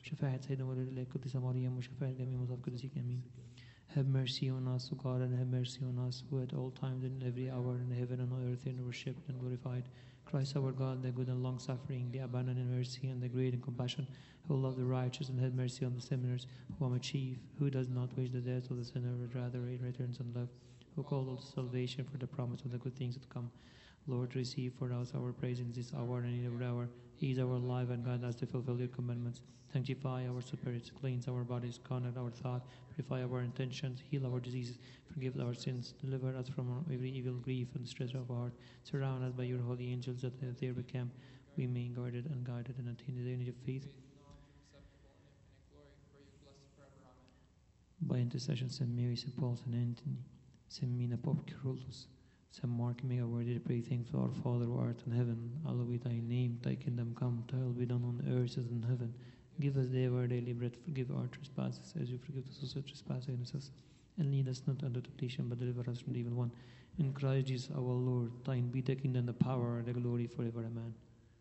شفاعة سيدنا ولد الله القديسة مريم وشفاعة جميع مصاف قدسيك آمين. Have mercy on us, O God, and have mercy on us, who at all times and in every hour in heaven and on earth and worshipped and glorified. Christ our God, the good and long-suffering, the abundant in mercy and the great in compassion, who loved the righteous and had mercy on the sinners, who am a chief, who does not wish the death of the sinner, but rather returns on love, who called us to salvation for the promise of the good things to come. Lord, receive for us our praise in this hour and in every hour. Ease our life and guide us to fulfill your commandments. Sanctify our spirits, cleanse our bodies, connect our thought, purify our intentions, heal our diseases, forgive our sins, deliver us from every evil grief and stress of our heart. Surround us by your holy angels that at their camp we may guarded and guided and attain the unity of faith. By intercession, Saint Mary, Saint Paul, Saint Anthony, Saint Mina, Pope Kyrillos, Saint Mark, make our worthy to pray. Thank for our Father who art in heaven. Hallowed be thy name. Thy kingdom come. Thy will be done on earth as in heaven. Give us day our daily bread. Forgive our trespasses as we forgive those who trespass against us. And lead us not into temptation, but deliver us from the evil one. In Christ Jesus our Lord, thine be the kingdom, the power, and the glory forever. Amen.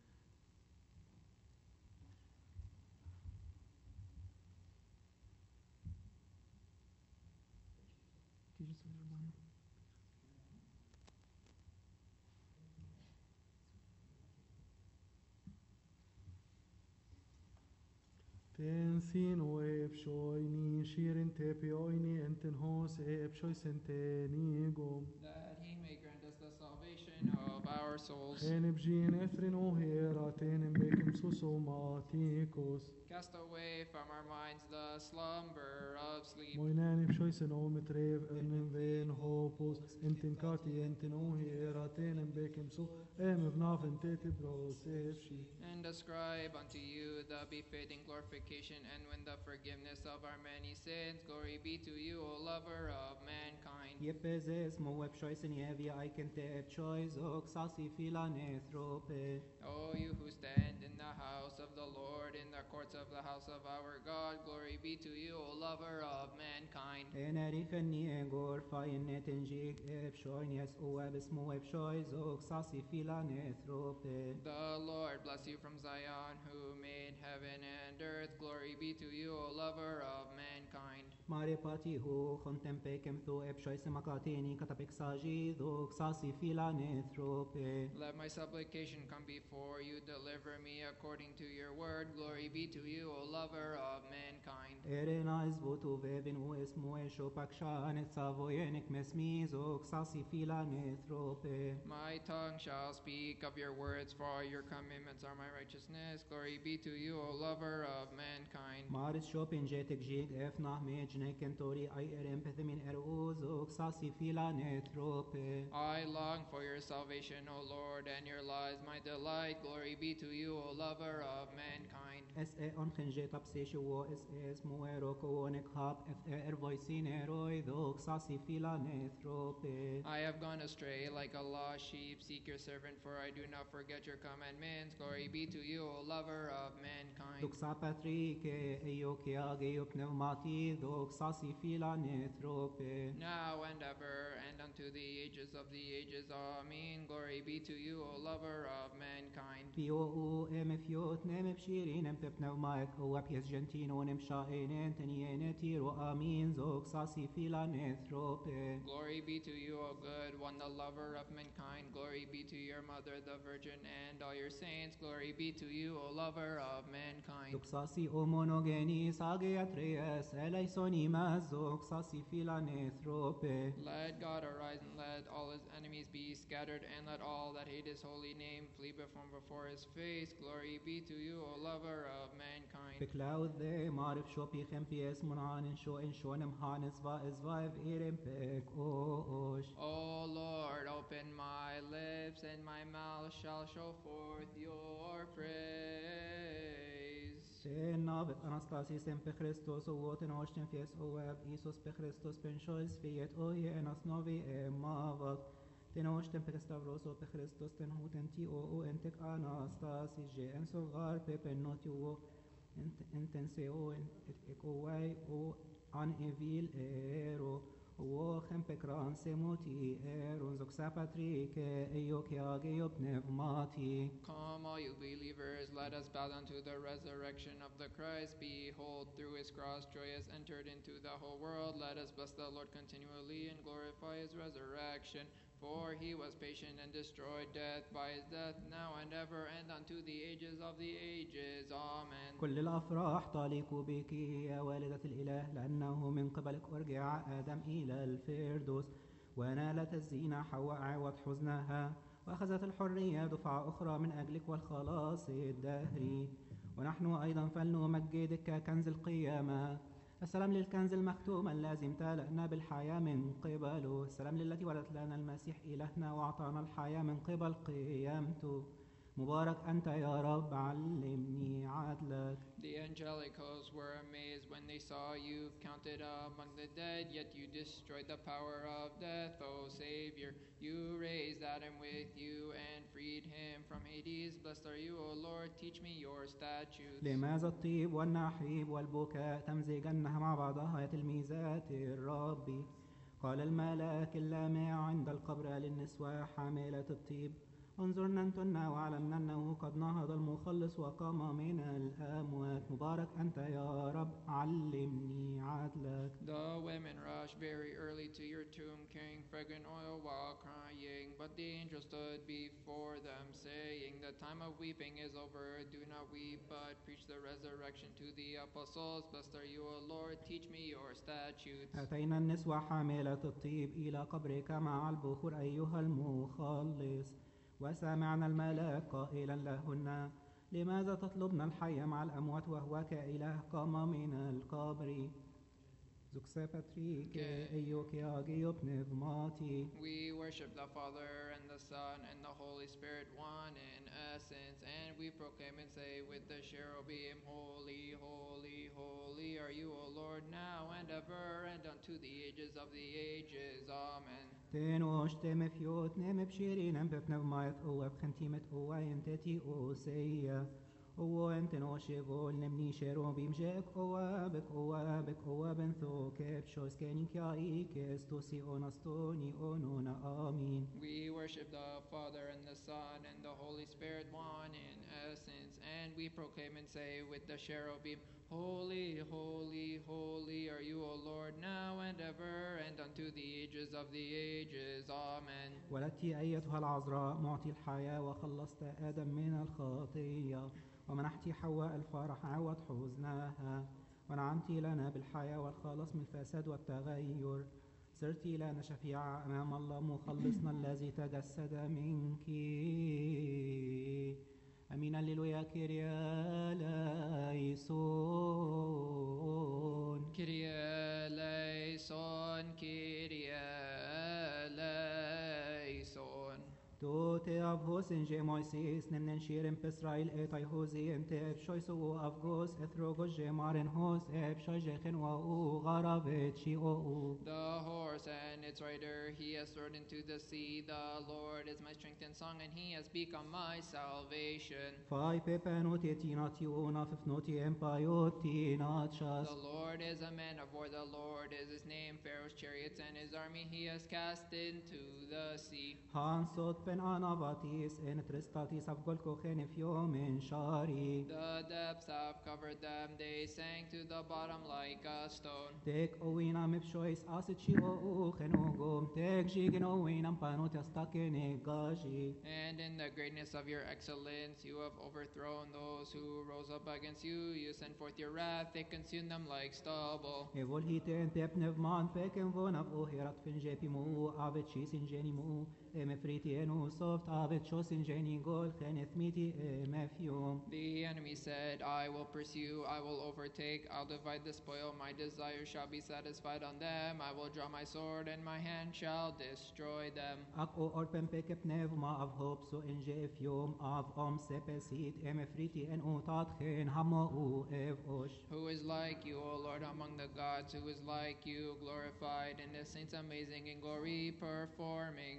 Tensin o epshoini shirin tepioini enten hos epshoi sentenigum. That he may grant us the salvation of our souls. Enibjin ethrin o hera tenem bekim susomatikos. Cast away from our minds the slumber of sleep. Moinan epshoi senometrev enem ven hopos enten kati enten o hera tenem bekim su emevnaven tetibros efshi. And ascribe unto you the befitting glorification and win the forgiveness of our many sins. Glory be to you, O lover of mankind. Yepezes mo webshoisen yevia ikente choice oxasi filanethrope. O you who stand in the house of the Lord, in the courts of the house of our God, glory be to you, O lover of mankind. Enericheni engor fayenetenjik epshoinies oebis mo webshois oxasi filanethrope. The Lord bless you from Zion, who made heaven and earth. Glory be to you, O lover of mankind. Mare pati hu contempecem thu epshois makateni katapexagi oxasi filanethrope. Let my supplication come before you. Deliver me according to your word. Glory be to you, O lover of mankind. Erenais votu vevin ues moesho pakshanet savoyenik mesmis oxasi filanethrope. My tongue shall speak of your words, for your commandments are my righteousness. Glory be to you, O lover of mankind. Maris shopin jetek jig efnah mejne kentori ay erem pethemin eruz oxasi filanethrope. I long for your salvation, O Lord, and your law is my delight. Glory be to you, O lover of mankind. Es on khenjet apseshi wo es muero konek hap voisin eroi oxasi filanethrope. I have gone astray like a lost sheep. Seek your servant, for I do not forget your commandments. Glory be to you, O lover of mankind. Duxa patrike eioke ageo pneumati oxasi filanethrope. Now and ever, and unto the ages of the ages. Amen. Glory be to you, O lover of mankind. Pio u emefiot nem pshirin em pneumaik o apies gentino nem shaenen teniene tiro amin oxasi filanethrope. Glory be to you, O good one, the lover of mankind. Glory be to your mother, the Virgin, and all your saints. Glory be to you, O lover of mankind. Duxasi o monogenis ageatres eleisoni mas oxasi filanethrope. Let God arise and let all his enemies be scattered, and let all that hate his holy name flee before his face. Glory be to you, O lover of mankind. Beklaud de marif shopi chempies munanin sho in shonem hanes va esvaev irem pek osh. O Lord, open my lips, and my mouth shall show forth your praise. Sen navet Anastasis en pe Christos o voten oshtem fies o web Isos pe Christos pen shois fiet o enas novi e mavak. Ten oshtem pe Stavros o pe Christos ten huten ti o entek Anastasis je en sogar pe pen noti o entense o en ek o wai o an evil ero وخم بكران سموتي إيرون زوكسا باتريك إيوك ياغي يبنفماتي. Come, all you believers, let us bow down to the resurrection of the Christ. Behold, through his cross, joy has entered into the whole world. Let us bless the Lord continually and glorify his resurrection. For he was patient and destroyed death by his death, now and ever, and unto the ages of the ages. Amen. كل الأفراح تليق بك يا والدة الإله، لأنه من قبلك أرجع آدم إلى الفردوس، ونالت الزينة حواء عوض حزنها، وأخذت الحرية دفعة أخرى من أجلك والخلاص الدهري. ونحن أيضا فلنمجدك ككنز القيامة. السلام للكنز المختوم الذي امتلأنا بالحياة من قبله. السلام للتي ولدت لنا المسيح إلهنا وأعطانا الحياة من قبل قيامته. مبارك أنت يا رب، علمني عدلك. The angelic hosts were amazed when they saw you counted among the dead, yet you destroyed the power of death, O Savior. You raised Adam with you and freed him from Hades. Blessed are you, O Lord. Teach me your statutes. لماذا الطيب والنحيب والبكاء تمزجنها مع بعضها يا تلميذات الرب؟ قال الملاك اللامع عند القبر للنسوة حاملة الطيب: انظرنا أنتن واعلمنا أنه قد نهض المخلص وقام من الأموات. مبارك أنت يا رب، علمني عدلك. The women rushed very early to your tomb, carrying fragrant oil while crying. But the angel stood before them, saying, The time of weeping is over. Do not weep, but preach the resurrection to the apostles. Blessed are you, O Lord. Teach me your statutes. أتينا النسوة حاملة الطيب إلى قبرك مع البخور أيها المخلص، وسمعنا الملاك قائلا لهن: لماذا تطلبن الحي مع الأموات وهو كإله قام من القبر؟ زوكسا باتريك أيوك ياغي بنفماتي. We worship the Father and the Son and the Holy Spirit, one in essence, and we proclaim and say with the cherubim, Holy, holy, holy are you, O Lord, now and ever, and unto the ages of the ages. Amen. تنوش تمفيوت نم بشيرين ببنفمايت أو بخنتيمة أو ينتتي أو سيا أو أنتنوش يقول نمني شيروبيم جاك أو بك بنثو كبشوس كاني كاي كستوسي أونستوني أونونا آمين. We worship the Father and the Son and the Holy Spirit, one in essence, and we proclaim and say with the cherubim, Holy, holy, holy are you, O Lord, now and ever, and unto the ages of the ages. Amen. ولدت أيتها العذراء معطي الحياة، وخلصت آدم من الخطية، ومنحت حواء الفرح عوض حزنها، ونعمت لنا بالحياة والخلاص من الفساد والتغير. صرت لنا شفيعة أمام الله، مخلصنا الذي تجسد منك. أمين هللويا كيريا ليسون. Kyrie eleison, Kyrie eleison. توتي أفغوس إنجي مويسيس نمنن شيرن بإسرائيل إيطاي هوزي انت بشوي سوو أفغوس إثروغوس جيمارن هوس بشوي جيخن وأو غرابت شي أو. The horse and its rider he has thrown into the sea. The Lord is my strength and song, and he has become my salvation. فاي بيبانوتي تيناتي وناففنوتي إمبايوتي ناتشاس. The Lord is a man of war, the Lord is his name. Pharaoh's chariots and his army he has cast into the sea. هان صوت بن أناباتيس إن ترستاتيس أفغول كوخين في يوم شاري. The depths have covered them, they sank to the bottom like a stone. تك أوينا مبشويس آسد شي أو خنوغوم تك جيجن أوينا مبانوتي أستاكيني غاجي. And in the greatness of your excellence, you have overthrown those who rose up against you. You sent forth your wrath, they consumed them like stubble. إيفول هيتين بيبنف مان فيكن فونا فوهيرات فنجيبي مو آبت شي سنجيني مو مفريتي إنو صوفت آبت شو سنجيني قول خنث ميتي مفيوم. The enemy said, I will pursue, I will overtake, I'll divide the spoil, my desire shall be satisfied on them. I will draw my sword, and my hand shall destroy them. أكو أوربن بيك بنيف ما أفهوب سو إنجي في يوم أف أم سبسيت مفريتي إنو تاتخين همو إفوش. Who is like you, O Lord, among the gods? Who is like you, glorified in the saints, amazing in glory, performing wonders?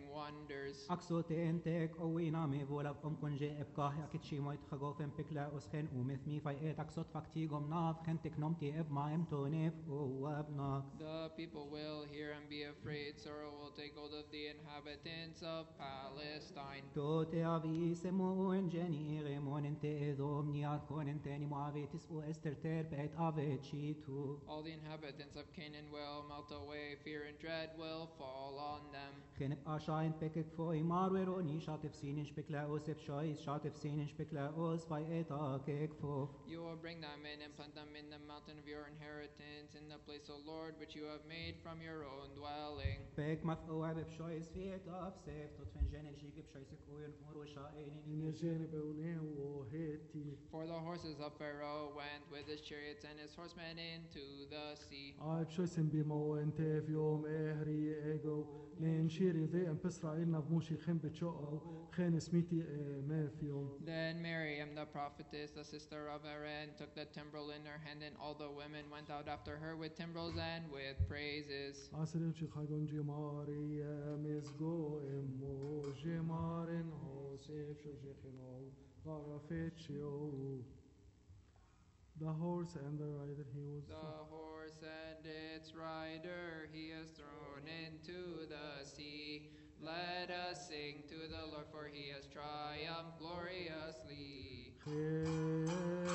wonders. Aksoten tek owina me vola konje ebkah akitshi moit khagofen pikla usken umithmi fayet aksot faktigom nav kentek nomti eb maem tonef uabnak. The people will hear and be afraid. Sorrow will take hold of the inhabitants of Palestine. Tote avi semo enjeni remon ente edom niar kon ente ni moavetis u esterter bet avechitu. All the inhabitants of Canaan will melt away. Fear and dread will fall on them. Khenep ashain pekek foi marwero ni shatif sinin spekla os ep shois shatif sinin spekla os fayet akek fo. You will bring them in and plant them in the mountain of your inheritance, in the place, O Lord, which you have made from your own dwelling. Pek maf oab ep shois fiet af sef tot fenjen el shik ep shoisek oyen uro shain إن جانب أونه وهيتي For the horses of Pharaoh went with his chariots and his horsemen into the sea. عاد شو اسم بيمو انت في يوم اهري ايجو لين شيري ذي ام بسرائيل نبموشي خين بتشوقو خين سميتي ما في يوم. Then Miriam the prophetess, the sister of Aaron, took the timbrel in her hand, and all the women went out after her with timbrels and with praises. عسرين شي خاجون جماري مزجو امو جمارن هو سيف شو جيخنو غرفت شيو. The horse and the rider he was. The horse and its rider he has thrown into the sea. Let us sing to the Lord, for he has triumphed gloriously.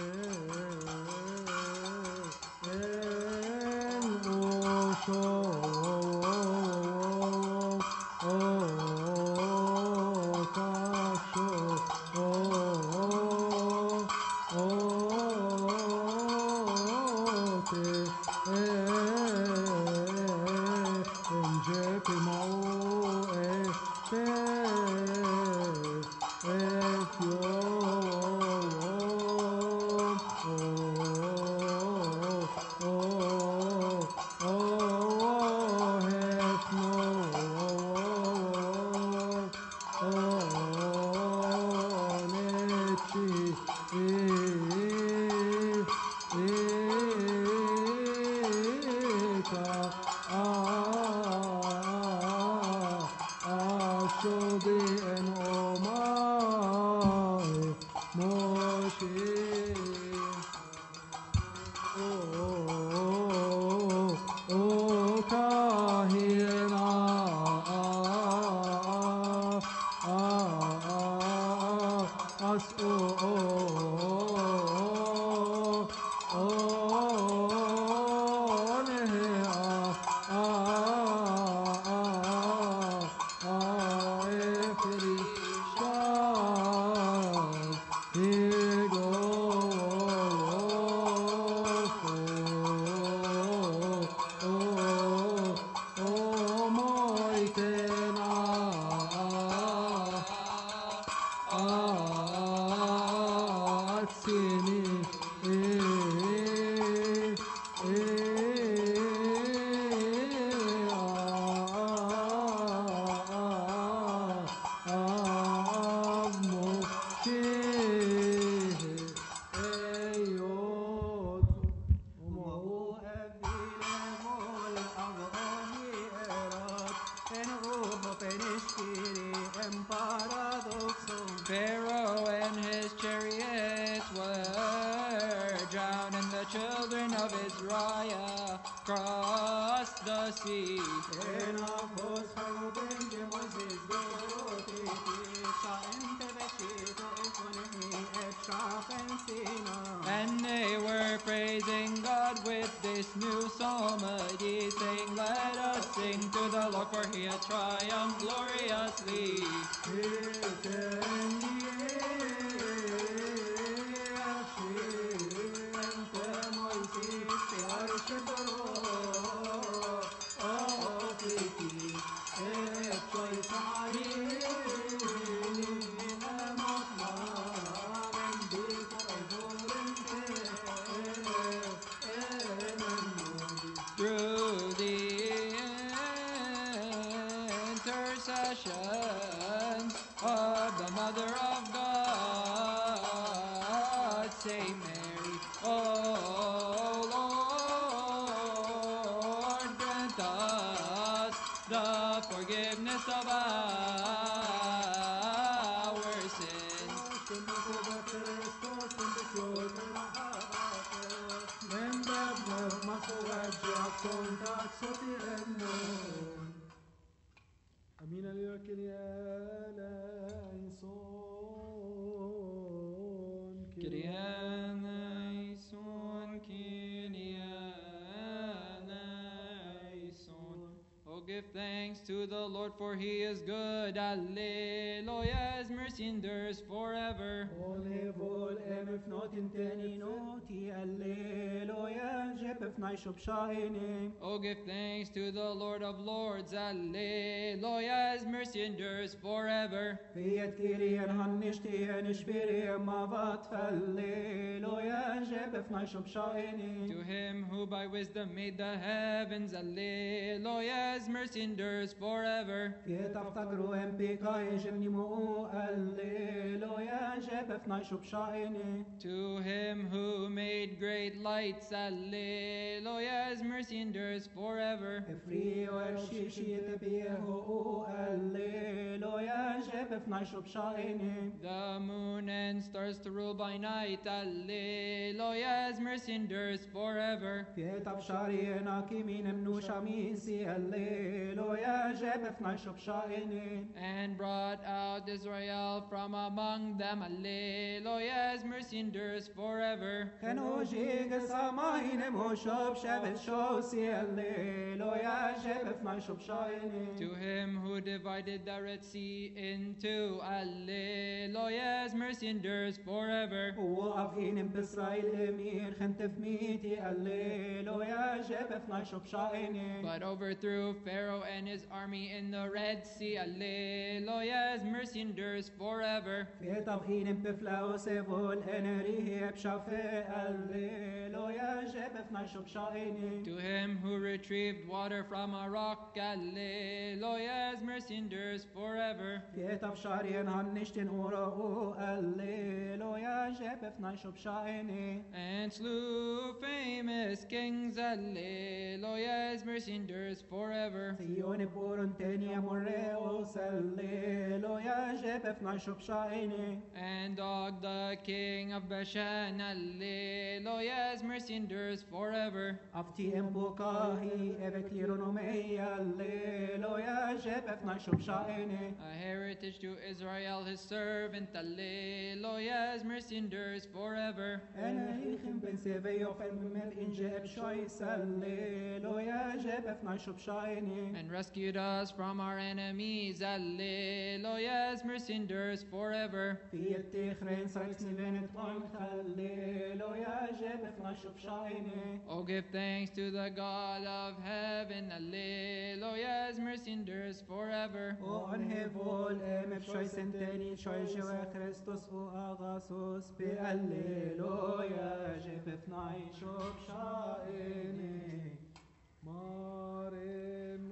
Pharaoh and his chariots were drowned, and the children of Israel crossed the sea. And they were praising God with this new psalmody, saying, "Let us sing to the Lord, for he has triumphed gloriously." Through the intercessions of the Mother of forgiveness of our sins. أمين ليكليان Kyrie eleison, Kyrie eleison. Oh, give thanks to the Lord, for he is good. Alleluia, his mercy endures forever. Olevol emifnot inteni noti alleluia jebef naishub shaini. Oh, give thanks to the Lord of Lords. Alleluia, his mercy endures forever. Fiat kirian hannishtian ishbiri mavat falleluia jebef naishub shaini. To him who by wisdom made the heavens. Alleluia, his mercy endures forever. Fiat aftagru empika ejemni mu alleluia jebef naishub shaini. To him who made great lights. Alleluia, his mercy endures forever. Efrio ershishi tebihu alleluia jebef naishub shaini. The moon and stars to rule by night. Alleluia, his mercy endures forever. Fiat afshari enakimin emnu shamisi alleluia jebef naishub shaini. And brought out Israel from among them. Alleluia, his mercy endures forever. Kenoji gesamahin emoshov shevet shosi alleluia jebef naishub shaini. To him who divided the Red Sea in two. Alleluia, his mercy endures forever. وقافين بإسرائيل أمير خنتف ميتي alleluia جبف نايشوب شايني. But overthrew Pharaoh and his army in the Red Sea. Alleluia, his mercy endures forever. في طبخين بفلاو سيفول انريه بشافي alleluia جبف نايشوب شايني. To him who retrieved water from a rock. Alleluia, his mercy endures forever. في طبشارين هنشتن أوراو alleluia جبف نايشوب شايني. And slew famous kings. Alleluia, his mercy endures forever. سيون بورن تاني مريوس alleluia جبف نايشوب شايني. And Og the king of Bashan. Alleluia, his mercy endures forever. أفتي إمبوكاهي إبكليرونومي alleluia جبف نايشوب شايني. A heritage to Israel, his servant. Alleluia, his mercy endures forever. أنا هيخم بن سيفيو فالممل إن جاب شايس alleluia جبف نايشوب شايني. And rescued us from our enemies. Alleluia, his mercy endures forever. في التخرين سايكسني بنت قنت alleluia جبف نايشوب شايني. Oh, give thanks to the God of heaven. Alleluia, his mercy endures forever. وأنهفول إم بشوي سنتاني شوي جوا كريستوس وأغاسوس بأللويا جبف نايشوب شايني. مارن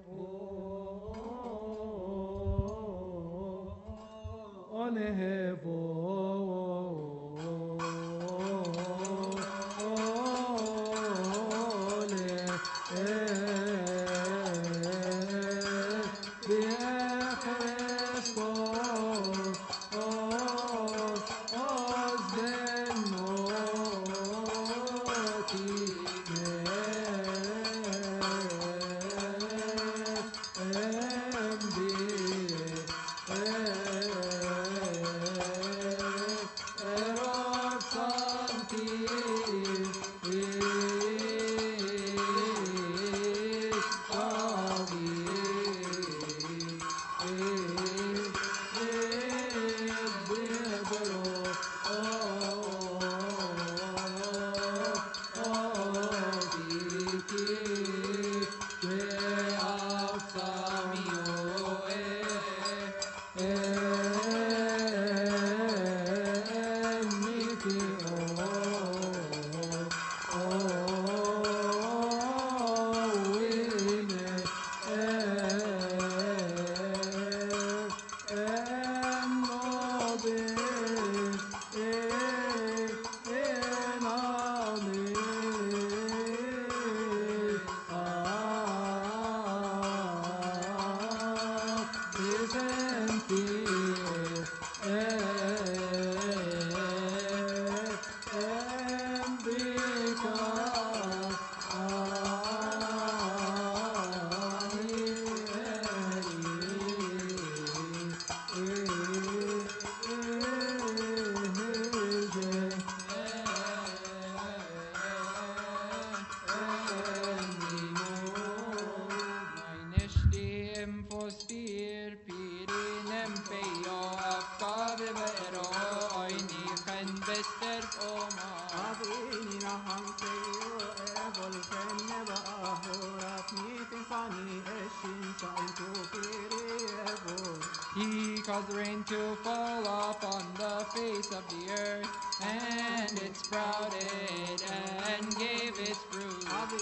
He caused rain to fall upon the face of the earth, and it sprouted and gave its fruit.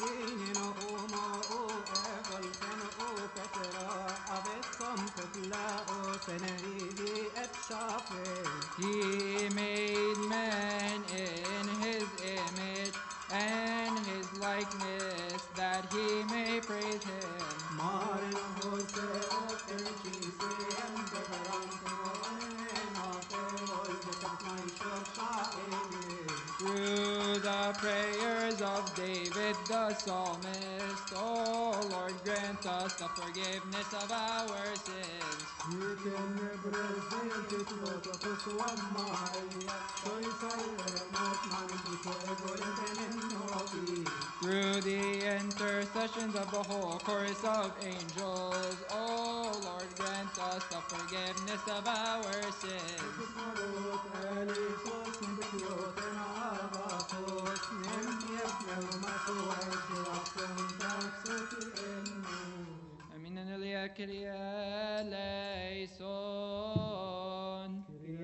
He made man in his image and his likeness, that he may praise him. Through the prayers of David the psalmist, O Lord, grant us the forgiveness of our sins. Through the intercessions of the whole chorus of angels, O Lord, grant us the forgiveness of our sins. Amin Anelia Kyrie eleison.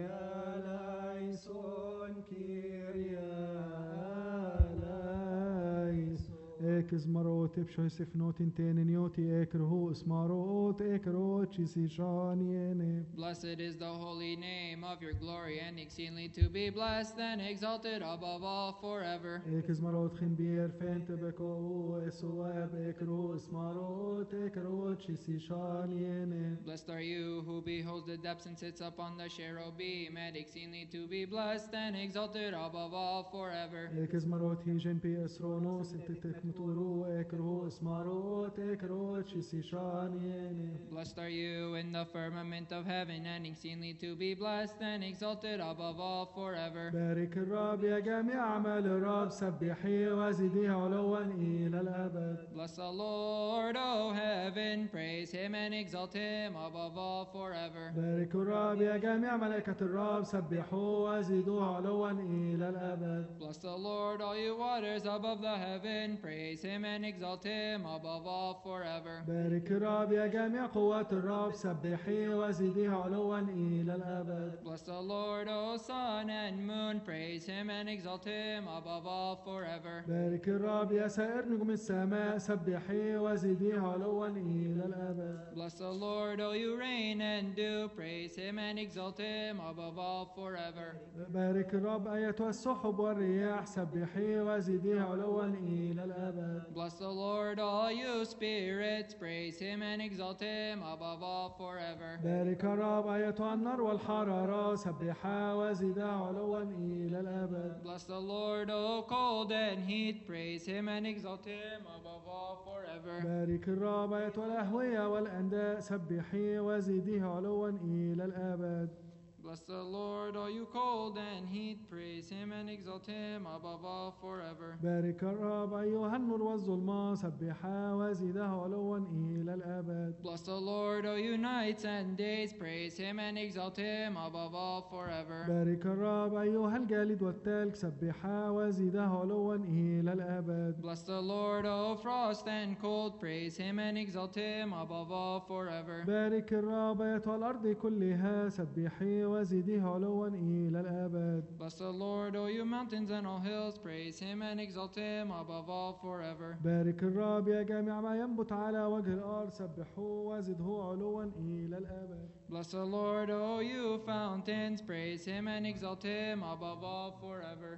Ekes marot epsho sifnot intenenioti ekro smarot ekro chisishaniene. Blessed is the holy name of your glory, and exceedingly to be blessed and exalted above all forever. Ekes marot khimbier fente beko esoab ekro smarot ekro chisishaniene. Blessed are you who beholds the depths and sits upon the cherubim, and exceedingly to be blessed and exalted above all forever. Ekes marot hijen pi esronos tetek muturu ekro smarot ekro chisishaniene. Blessed are you in the firmament of heaven, and exceedingly to be blessed and exalted above all forever. بارك الرب يا جميع أعمال الرب سبحيه وزديه علوا إلى الأبد. Bless the Lord, O heaven, praise him and exalt him above all forever. بارك الرب يا جميع ملائكة الرب سبحوه وزدوه علوا إلى الأبد. Bless the Lord, all you waters above the heaven, praise him and exalt him above all forever. بارك الرب يا جميع قوات الرب سبحيه وزديه علوا إلى الأبد. Bless the Lord, O sun and moon, praise him and exalt him above all forever. بارك الرب يا سائر نجوم السماء سبحيه وزديه علوا إلى الأبد. Bless the Lord, O you rain and dew, praise him and exalt him above all forever. بارك الرب أيتها السحب والرياح سبحيه وزديه علوا إلى الأبد. Bless the Lord, all you spirits, praise him and exalt him above all forever. بارك الرب أيتها النار والحرارة سبحا وزدا علوا إلى الأبد. Bless the Lord, O cold and heat, praise him and exalt him above all forever. بارك الرب أيتها الأهوية والأنداء سبحي وزديه علوا إلى الأبد. Bless the Lord, all you cold and heat, praise him and exalt him above all forever. بارك الرب أيها النور والظلمة سبحا وزده علوا إلى الأبد. Bless the Lord, O you nights and days, praise him and exalt him above all forever. بارك الرب أيها الجليد والتلج سبحا وزده علوا إلى الأبد. Bless the Lord, O frost and cold, praise him and exalt him above all forever. بارك الرب أيتها الأرض كلها سبحي وزده علوا إلى الأبد. Bless the Lord, O you mountains and all hills, praise him and exalt him above all forever. بارك الرب يا جميع ما ينبت على وجه الأرض سبحوه وزده علوا إلى الأبد. Bless the Lord, O you fountains, praise him and exalt him above all forever.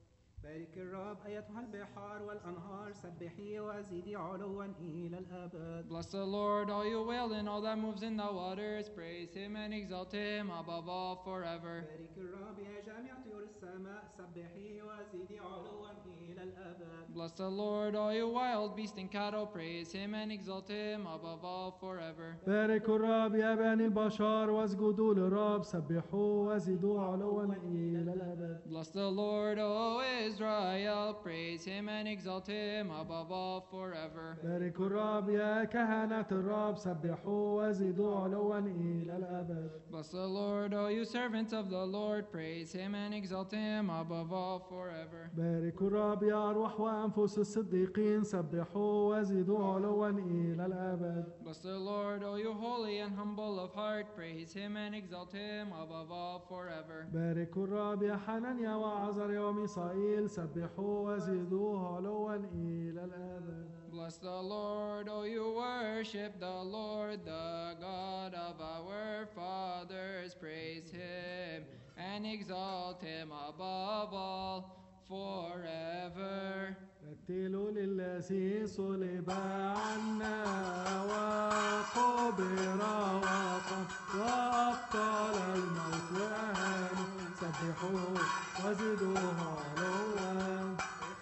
بارك الرب أيتها البحار والأنهار سبحي وزدي علوا إلى الأبد. Bless the Lord, all you whale and all that moves in the waters, praise him and exalt him above all forever. بارك الرب يا جميع طيور السماء سبحي وزدي علوا إلى الأبد. Bless the Lord, all you wild beasts and cattle, praise him and exalt him above all forever. بارك الرب يا بني البشر واسجدوا للرب سبحوه وزدوا علوا إلى الأبد. Bless the Lord, O Israel, praise him and exalt him above all forever. باركوا الرب يا كهنة الرب سبحوا وزدوا علوا إلى الأبد. Bless the Lord, O you servants of the Lord, praise him and exalt him above all forever. باركوا الرب يا أرواح وأنفس الصديقين سبحوا وزدوا علوا إلى الأبد. Bless the Lord, O you holy and humble of heart, praise him and exalt him above all forever. باركوا الرب يا حنانيا وعزريا وميسائيل سبحوا وزدوا علوا إلى الأبد. Bless the Lord, O you worship the Lord, the God of our fathers, praise him and exalt him above all forever. رتلوا للذي صلب عنا وقبر وقام وأبطل الموت وأهانه سبحوا وزدوا علوا.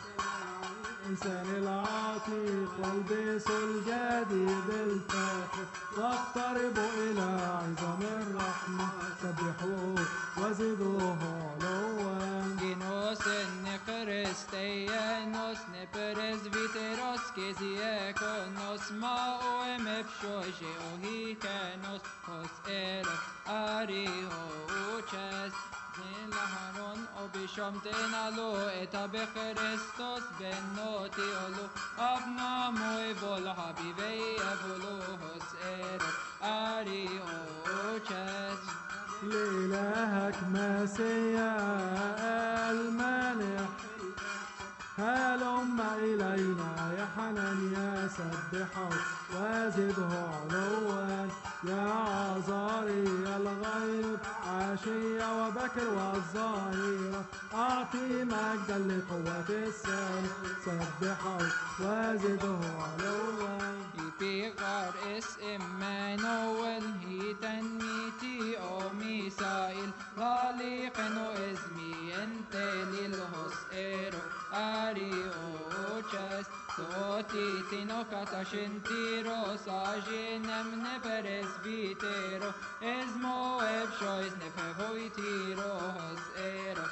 إنسان العتيق والبسوا الجديد الفاخر واقتربوا إلى عظم الرحمة سبحوا وزدوا علوا. Ginos ne Christianos ne presbyteros kesiakonos maoem epshoje ohikanos hos eros ariochas Laharon obishom tenalo eta bechrestos benoti olu abnamo evol habivei evolu hos eros ariochas لإلهك مسيا المانح هلم إلينا يا حنانيا سبحه وزده علوا. يا عزاري الغيب عشية وبكر والظهيرة أعطي مجدا لقوة السماء سبحه وزده علوا. Pigar es Emmanuel hitan miti o Misael Lalikeno esmi entelil hos ero ariochas Toti tino katashentiro sajinem neperes vitero Esmo ebshois nefevoitiro hos ero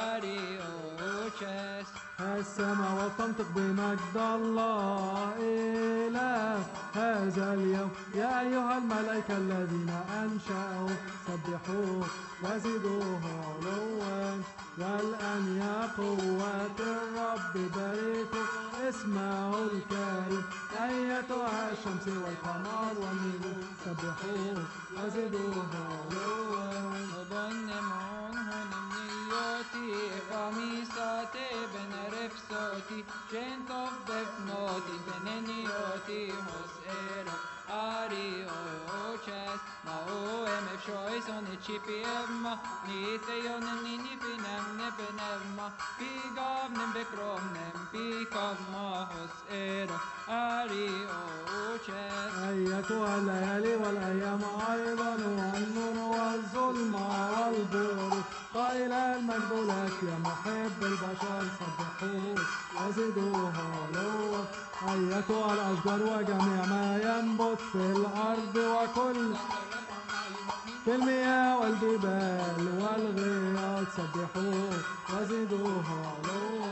ariochas السماوات تنطق بمجد الله إله هذا اليوم. يا أيها الملائكة الذين أنشأوا سبحوه وزدوه علوا. والآن يا قوة الرب باركوا اسمه الكريم. أيتها الشمس والقمر والنجوم سبحوه وزدوه علوا. Misate benerefsoti, gentov befnoti, tenenioti hos ero, ariochas, maoem efshois on echipiemma, nitheon ninifinem nepenemma, pigavnem bekromnem, pikavma hos ero, ariochas. أيتها الليالي والأيام أيضا والنور والظلمة والبرود قائل المجد لك يا محب البشر سبحوه وزدوه علوا. أيتها الأشجار وجميع ما ينبت في الأرض وكل في المياه والجبال والغياث سبحوه وزدوه علوا.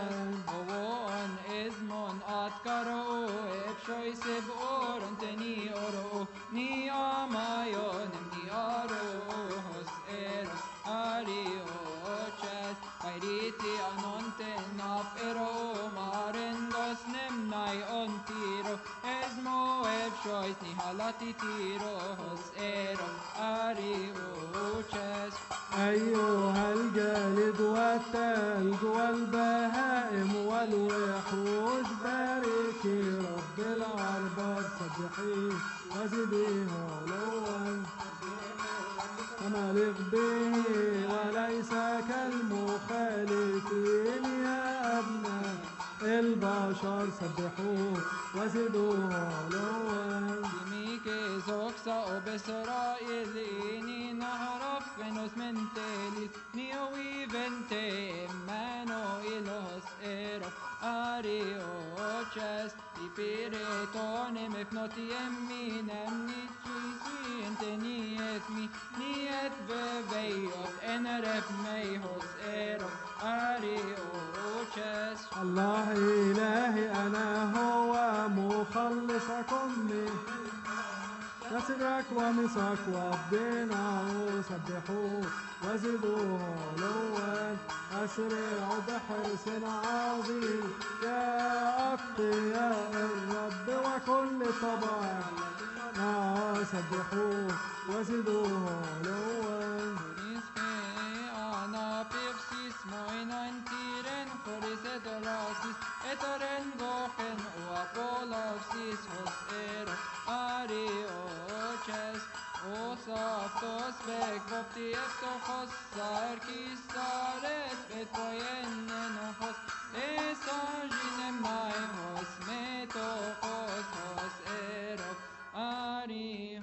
Esmon atkaro epshoy sebor teni oro ni amayon ni aro hos eros ariochas kairiti anonte naf ero marendos nemnai ontiro esmo epshoy ni halati tiro hos eros ariochas. أيها الجالد والثلج والبهائم والوحوش باركي رب الأرباب سبحيه وزديه علوا. ملك به وليس كالمخالفين يا أبناء البشر سبحوه وزدوه علوا. Zoksa o besraelini naharaf venos mentelis niovi vente Emmanuel hos ero ariochas Spiritonem ifnotiem minem nichisi inteniet mi niet beveiot eneref meihos ero ari oches. الله إلهي أنا هو مخلصكم من كسرك ومسك وابدنا وسبحوه وزدوه علوا أسرع بحرص عظيم يا أتقياء الرب وكل طبع سبحوه وزدوه علوا Etoren gochen o apolopsis hos ero ari oches os aftos bek vopti eftochos sarkisaret betoyenen hos esaginem naimos metochos hos ero ari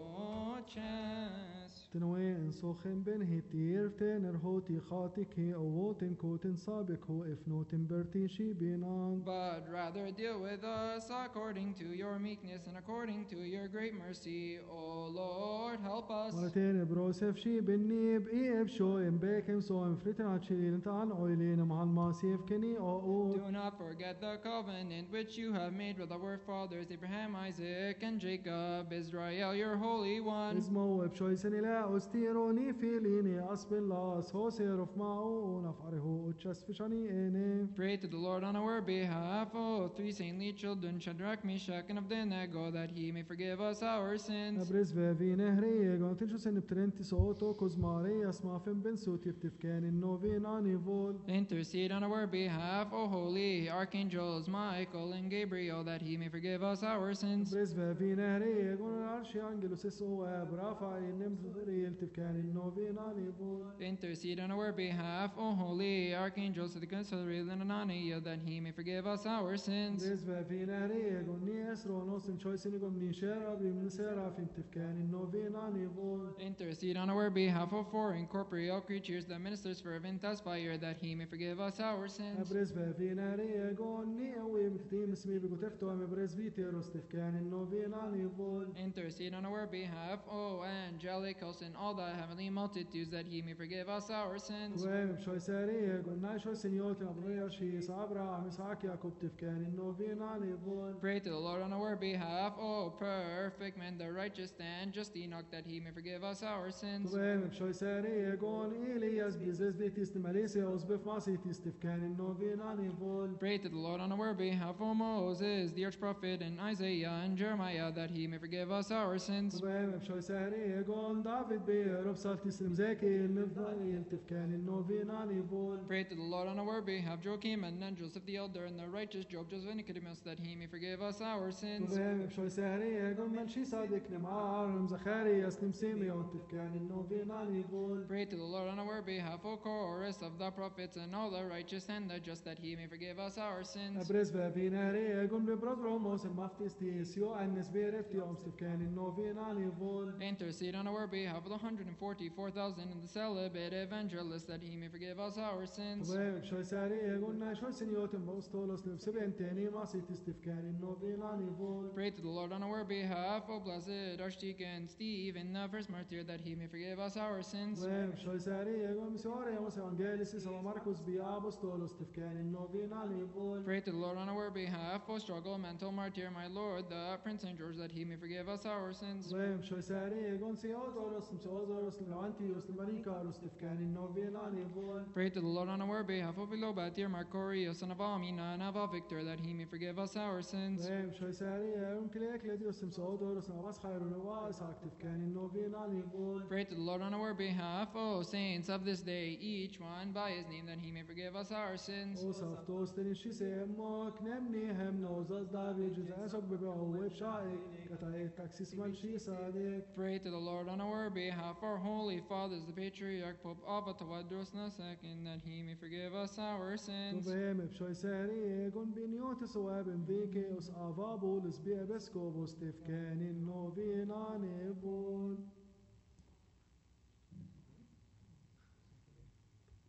oches. تنوين صوخن بن هتير تنر هوتي خاتك أووتن كوتن سابق هو إفنوتن برتيشي بينان. But rather deal with us according to your meekness and according to your great mercy, O Lord, help us. مرتين بروسف شي بني بإيب شو إم بيكم سو إم فريتن عشيل انت عن عويلين مع الماسيف كني أو. Do not forget the covenant which you have made with our fathers, Abraham, Isaac, and Jacob, Israel, your Holy One. اسمه بشوي سني لا أستيروني فيليني أصب الله سوسير في معو نفعره أتشس فشاني إني. Pray to the Lord on our behalf, O three saintly children, Shadrach, Meshach, and Abednego, that he may forgive us our sins. أبرز في نهري قلت شو سن بترنتي صوتو كوزماري أسمع فين بنسوتي بتفكان النوفين عني فول. Intercede on our behalf, O holy archangels Michael and Gabriel, that he may forgive us our sins. أبرز في نهري قلت العرشي أنجلوس اسمه برافع النمر تفكان النوفين عني فول. Intercede on our behalf, O holy archangels of the Considerate and Anania, that he may forgive us our sins. أبرز في نهري قلت ني أسرو نوسن شوي سني قم نيشير أبري من سيرا فين تفكان النوفين عني فول. Intercede on our behalf of foreign corporeal creatures that ministers fervent as fire, that he may forgive us our sins. أبرز في نهري قلت ني أوي مكتيم اسمي بقتفتو أم أبرز في تيروس تفكان النوفين عني فول. Intercede on our behalf, O angelic hosts and all the heavenly multitudes, that he may forgive us our sins. وين بشوي ساري قلنا شو سنيوت أبرير شي صابرا عم يساك يعقوب تفكان النوفين عني فول. Pray to the Lord on our behalf, O perfect man, the righteous and just Enoch, that he may forgive us our sins. وين بشوي ساري قول إلياس بيزز دي تستماليسي أوزبف ماسي تستفكان النوفين عني فول. Pray to the Lord on our behalf, O Moses, the archprophet, and Isaiah and Jeremiah, that he may forgive us our sins. وين بشوي ساري قول دافيد بيرب صار تسلم زكي النفضل تفكان النوفين عني فول. Pray to the Lord on our behalf, Joachim and Joseph the elder, and the righteous Job, Joseph and Nicodemus, that he may forgive us our sins. وين بشوي ساري قول من شي صادق نمار زخاري أسلم سيمي وتفكان النوفين عني فول. Pray to the Lord on our behalf, O chorus of the prophets, and all the righteous and the just, that he may forgive us our sins. أبرز في نهري قول ببرد روموس المفتيستيس يو أنس بيرفتي أم تفكان النوفين عني فول. Intercede on our behalf of the 144,000 and the celibate evangelists, that he may forgive us our sins. وين بشوي ساري قلنا شو سنيوت بوستولوس نفسبين تاني ما تستفكان النوفين عني فول. Pray to the Lord on our behalf, O blessed Archdeacon Stephen, the first martyr, that he may forgive us our sins. وين بشوي ساري قول مسوري أمس أنجيلس سوا ماركوس بيا بوستولوس تفكان النوفين عني فول. Pray to the Lord on our behalf, O struggle mental martyr, my Lord, the Prince and George, that he may forgive us our sins. وين بشوي ساري قول سيودوروس مسودوروس لوانتيوس لمانيكاروس تفكان النوفين عني فول. Pray to the Lord on our behalf, O Philobatir, Marcorio, son of Amina, and of Victor, that he may forgive us our sins. وين بشوي ساري قول كليك لديوس مسودوروس نواس خير ونواس تفكان النوفين عني فول. Pray to the Lord on our behalf, O saints of this day, each one by his name, that he may forgive us our sins. وصفتوس تنشي سيموك نمني هم نوزاز دافي جزاسك ببعوه بشايك كتايك تاكسيس منشي صادق. Pray to the Lord on our behalf, our holy fathers, the patriarch Pope Abba Tawadros II, that he may forgive us our sins. وبهم بشوي ساري قن بنيوت سواب بيكي اس افابو لسبيع بسكوبو ستفكان النوفين عني فول.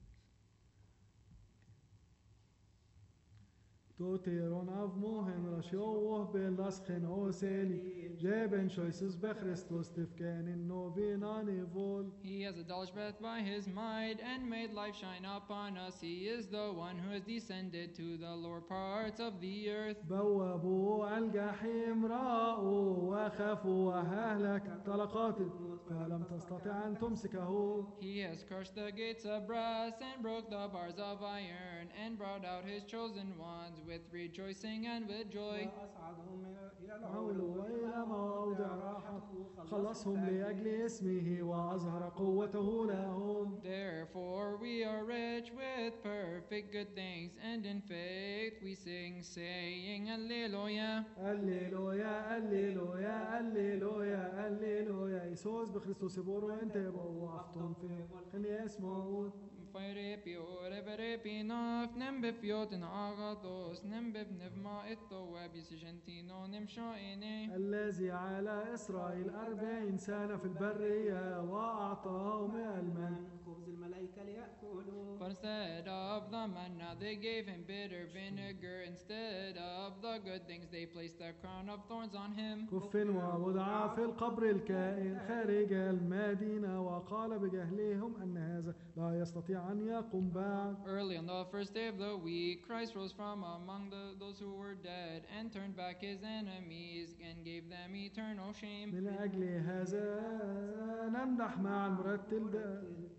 توتيرون اف موهن tjoh belasken oseli. Jeben choices be Christus tifken novina nivol. He has abolished death by his might and made life shine upon us. He is the one who has descended to the lower parts of the earth. بوابوا الجحيم راءوا وخافوا وهلك طلقات فلم تستطع أن تمسكه. He has crushed the gates of brass and broke the bars of iron and brought out his chosen ones with rejoicing and with joy. وأصعدهم إلى عولوا العلو إلى موضع راحته خلصهم لأجل اسمه وأظهر قوته لهم. Therefore we are rich with perfect good things, and in faith we sing, saying, Alleluia. Alleluia, Alleluia, Alleluia, Alleluia. يسوس بخريستوس يبورو انت بوافطهم في خلي اسمه. Fairepi oreverepi naf nembe fiotin agathos nembe nevma etto wabisgentino nemshaine. الذي على إسرائيل 40 سنة في البرية وأعطاهم المن. خبز الملائكة ليأكلوا. But instead of the manna they gave him bitter vinegar. Instead of the good things they placed a crown of thorns on him. كف ووضع في القبر الكائن خارج المدينة وقال بجهلهم أن هذا لا يستطيع أن يقوم بعد. Early on the first day of the week, Christ rose from among those who were dead and turned back his enemies and gave them eternal shame. من أجل هذا نمدح مع المرتل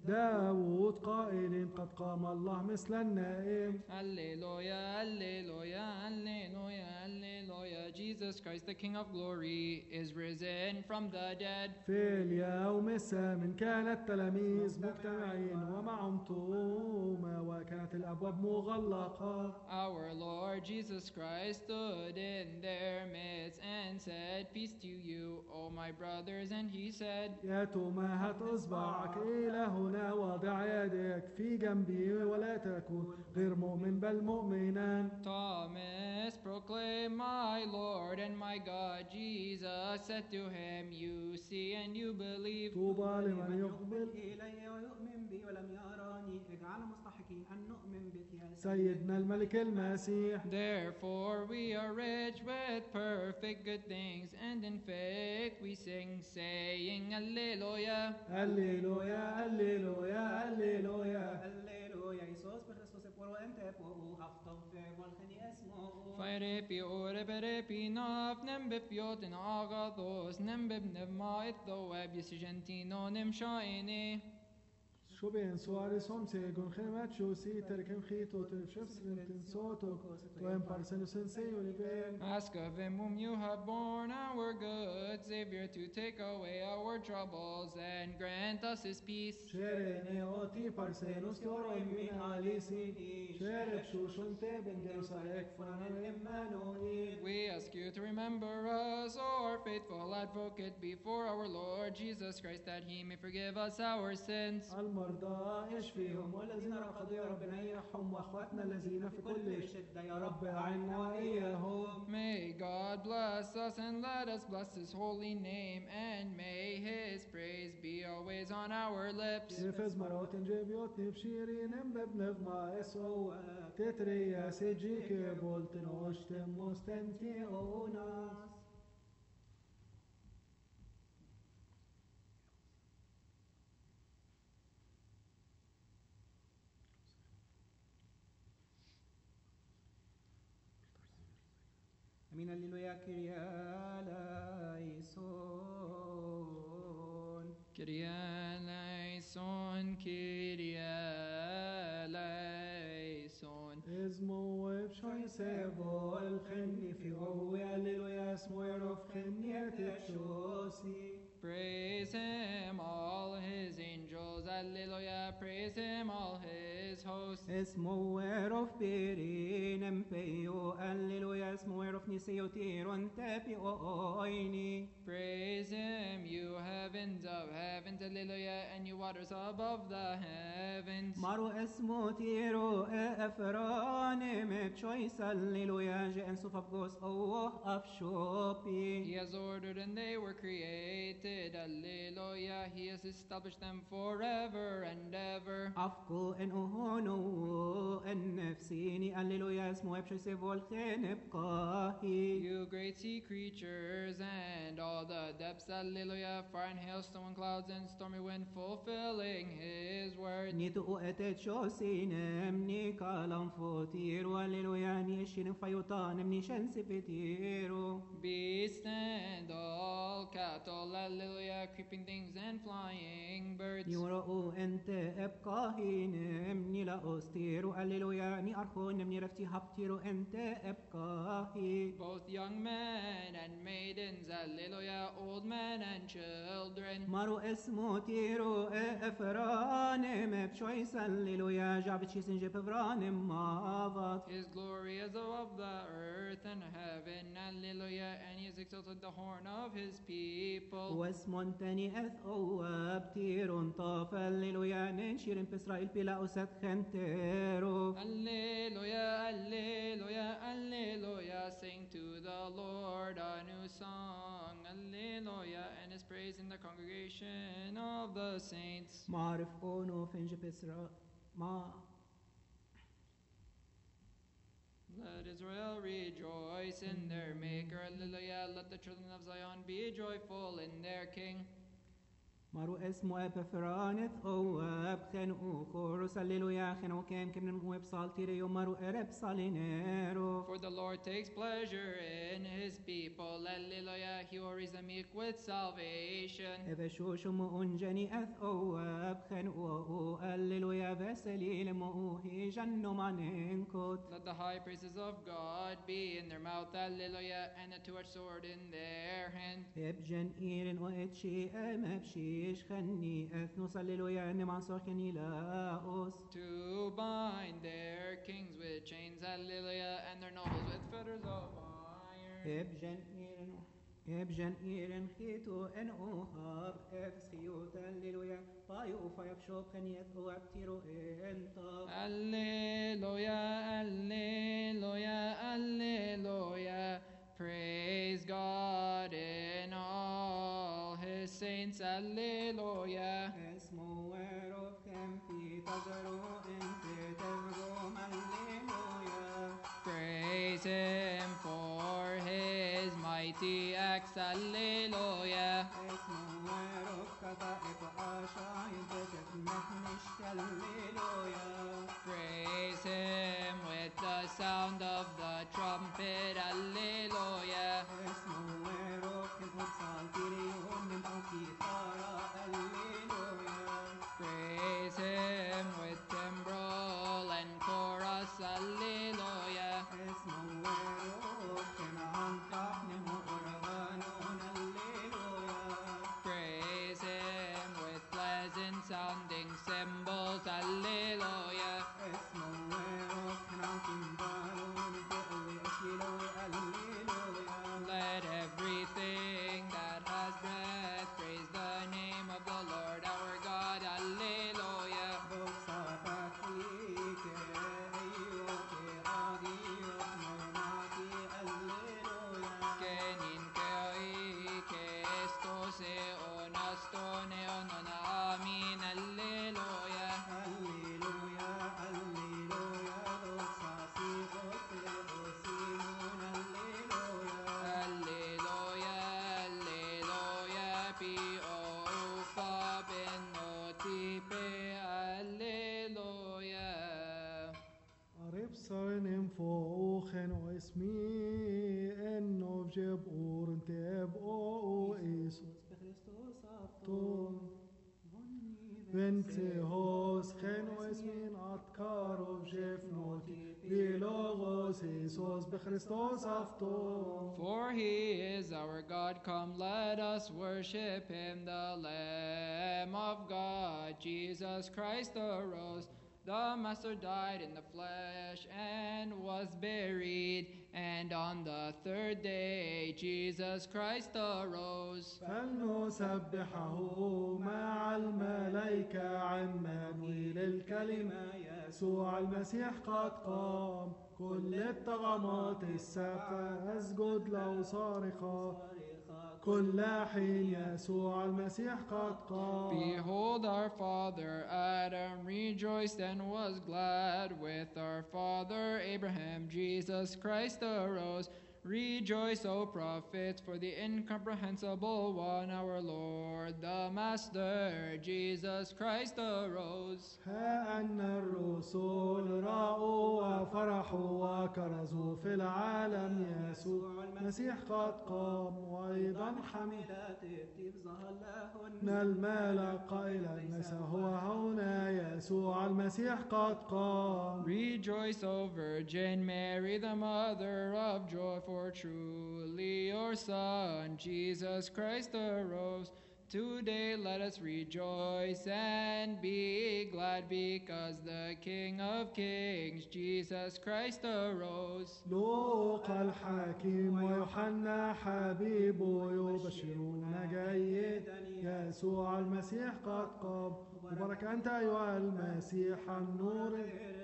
داود قائل قد قام الله مثل النائم. Alleluia, Alleluia, Alleluia, Alleluia. Jesus Christ, the King of glory, is risen from the dead. في اليوم الثامن كان التلاميذ مجتمعين ومعهم توما وكانت الأبواب مغلقة. Our Lord Jesus Christ stood in their midst and said, Peace to you, O my brothers. And he said, يا توما هات إصبعك إلى هنا وضع يدك في جنبي ولا تكن غير مؤمن بل مؤمنا. Thomas proclaimed, My Lord and my God. Jesus said to him, You see and you believe. طوبى لمن يقبل إلي ويؤمن بي ولم يراني اجعل مستحقين أن نؤمن بك يا سيدنا الملك المسيح. Therefore we are rich with perfect good things, and in faith we sing, saying, Alleluia. Alleluia, Alleluia, Alleluia. هللويا يسوس بخريستوس يقول أنت فوق هفتم في والخني اسمه. Fairepi oreperepi naf nembe fiotin agathos nembe nevma etto wabisgentino nemshaine. شو بين سواري سوم سيجون خيمات شو سي تركم خيتو تشفس بنتن صوتو توين بارسنو سنسي ولبين. Ask of him whom you have borne, our good Savior, to take away our troubles and grant us his peace. شيريني اوتي بارسنو ستورو من عليسي شيرك شو شنتي بن جرسالك فرنا إمانوئيل. We ask you to remember us, our faithful advocate, before our Lord Jesus Christ, that he may forgive us our sins. المرضى اشفيهم والذين رقدوا يا رب نيحهم واخواتنا الذين في كل شدة يا رب أعنا وإياهم. May God bless us and let us bless his holy name, and may his praise be always on our lips. نفز مرات جبيوت نفشيري نمبب ما اسو تتري يا سجيك بولت نوشتم مستنتي اوناس. أمين هللويا كريا لايسون. Kyrie eleison, Kyrie eleison. اسمه وبشوي سيبو الخني في قوي هللويا اسمه يرف خني تشوسي. Praise him, all his angels, Alleluia. Praise him, all his hosts. اسمه ويرف بيرين امبيو هللويا اسمه ويرف نسيو تيرون تابي اويني. Praise him, you heavens of heavens, Alleluia, and you waters above the heavens. مارو اسمه تيرو افران متشويس هللويا جئن سوفافغوس اوه افشوبي. He has ordered and they were created, Alleluia. He has established them forever and ever. أفكو إن أهونو إن نفسيني هللويا اسمه يبشر سيفول خين بقاهي. You you great sea creatures and all the depths, alleluia, fire and hailstone, clouds and stormy wind, fulfilling his word. نيتو أتت شوسينم نيكالم فوتيرو هللويا نيشين فيوطان نيشن سفتيرو Beast and all cattle, alleluia, creeping things and flying birds. يورو أنت أبقاهينم نيلا أستيرو هللويا ني أرخونم نيرفتي هبتيرو أنت أبقاهي Both young men and maidens, alleluia, old men and children. مارو اسمو تيرو افرانم بشويس هللويا جاب تشيسن جيب فرانم مافات His glory is above the earth and heaven, alleluia, and he has exalted the horn of his people. واسمون تاني اث اواب تيرون طاف هللويا ننشيرن بإسرائيل بلا أسد خنتيرو Alleluia, alleluia, alleluia, sing to the Lord a new song, alleluia, and his praise in the congregation of the saints. ما عرف اونو فنج بإسرائيل ما Let Israel rejoice in their Maker, alleluia, let the children of Zion be joyful in their King. مارو اسمو ابفرانث اواب خنقو كورس هللويا خنو كام كم ويب صالتيريو مارو ارب صالينيرو For the Lord takes pleasure in his people, alleluia, he worries the meek with salvation. افشوش مؤنجني اث اواب خنقو هللويا فسليل مؤهي جنو معنينكوت Let the high praises of God be in their mouth, alleluia, and a two-edged sword in their hand. ابجن ايرن واتشي امبشيش خني اثنوس هللويا نمع سوخني لاوس To bind their kings with chains, hallelujah, and their nobles with fetters of iron. ابجن ايرن خيتو ان اوهاب افسخيوت هللويا بايو فايبشوب خنيت اواب تيرو انطاب Alleluia, alleluia, alleluia. Praise God in all his saints, alleluia. اسمو ويروف كم في تزرو انت تزروم هللويا Praise him for his mighty acts, alleluia. اسمو ويروف كتائب عشاين تتمت مشك هللويا Praise him with the sound of the trumpet, alleluia. اسمو ويروف كم أبصال تيريون من أوكي ثارا هللويا Praise him with timbrel and chorus, alleluia. اسمو ويروف كم عنطح نمو أرغانون هللويا Praise him with pleasant sounding cymbals, alleluia. اسمو ويروف كم عنطم بالون تقوي أشيلوي هللويا Let everything that has breath praise the name of the Lord our God, alleluia. Kenin keoi kestos eon aston eon amin, alleluia. Alleluia, alleluia, pio ufa benotipe, alleluia. عرب صارنم فوخن واسمي انو بجيب اورنتب او ايسوس تون بنتي هوس خن واسمين اتكارو بجيب نوتي بلوغوس ايسوس بخريستوس افتون For he is our God, come let us worship him, the Lamb of God, Jesus Christ arose. The Master died in the flesh and was buried, and on the third day Jesus Christ arose. فلنسبحه مع الملائكة عمانويل الكلمة يسوع المسيح قد قام كل الطغمات السبع أسجد له صارخة كل حين يسوع المسيح قد قام Behold, our father Adam rejoiced and was glad with our father Abraham. Jesus Christ arose, Rejoice, O prophets, for the incomprehensible one, our Lord, the Master, Jesus Christ, arose. ها أن الرسل رأوا وفرحوا وكرزوا في العالم يسوع المسيح قد قام، وأيضا حملات الطيب ظهر لهن من المال قائلا ليس هو هنا، يسوع المسيح قد قام. Rejoice, O Virgin Mary, the mother of joy, for truly your Son, Jesus Christ, arose. Today let us rejoice and be glad, because the King of Kings, Jesus Christ, arose. لوقا الحكيم ويوحنا حبيبه يبشرون جيدا، يسوع المسيح قد قام. مبارك أنت أيها المسيح النور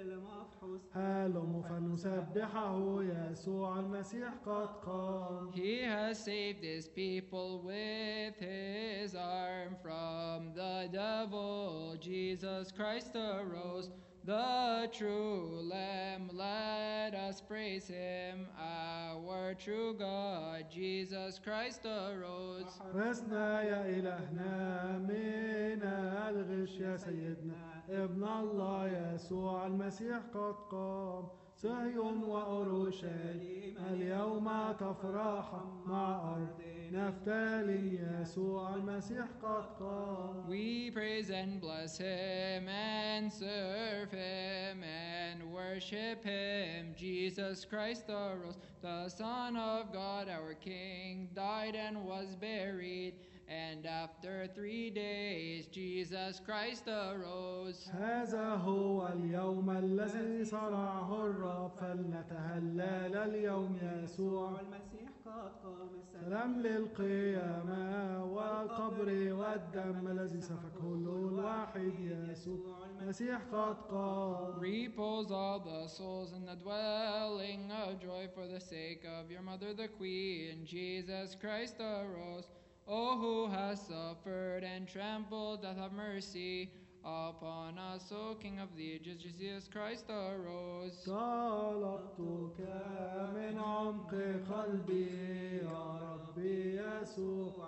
هلم فلنسبحه، يسوع المسيح قد قام. He has saved his people with his arm from the devil. Jesus Christ arose, the true Lamb. Let us praise him, our true God. Jesus Christ arose. رسنا يا إلهنا من الغش، يا سيدنا ابن الله يسوع المسيح قد قام. صهيون وأورشليم اليوم تفرحا، مع أرض نفتالي يسوع المسيح قد قام. We praise and bless him and serve him and worship him. Jesus Christ arose, the Son of God, our King, died and was buried, and after 3 days Jesus Christ arose. هذا هو اليوم الذي صنعه الرب، فلنتهلل اليوم يسوع المسيح قد قام. سلام للقيامة والقبر والدم الذي سفكه الواحد، يسوع المسيح قد قام. Repose all the souls in the dwelling of joy, for the sake of your mother the Queen. Jesus Christ arose. O who has suffered and trampled death, have mercy upon us. O King of the ages, Jesus Christ arose. طلبتك من عمق قلبي يا ربي يسوع،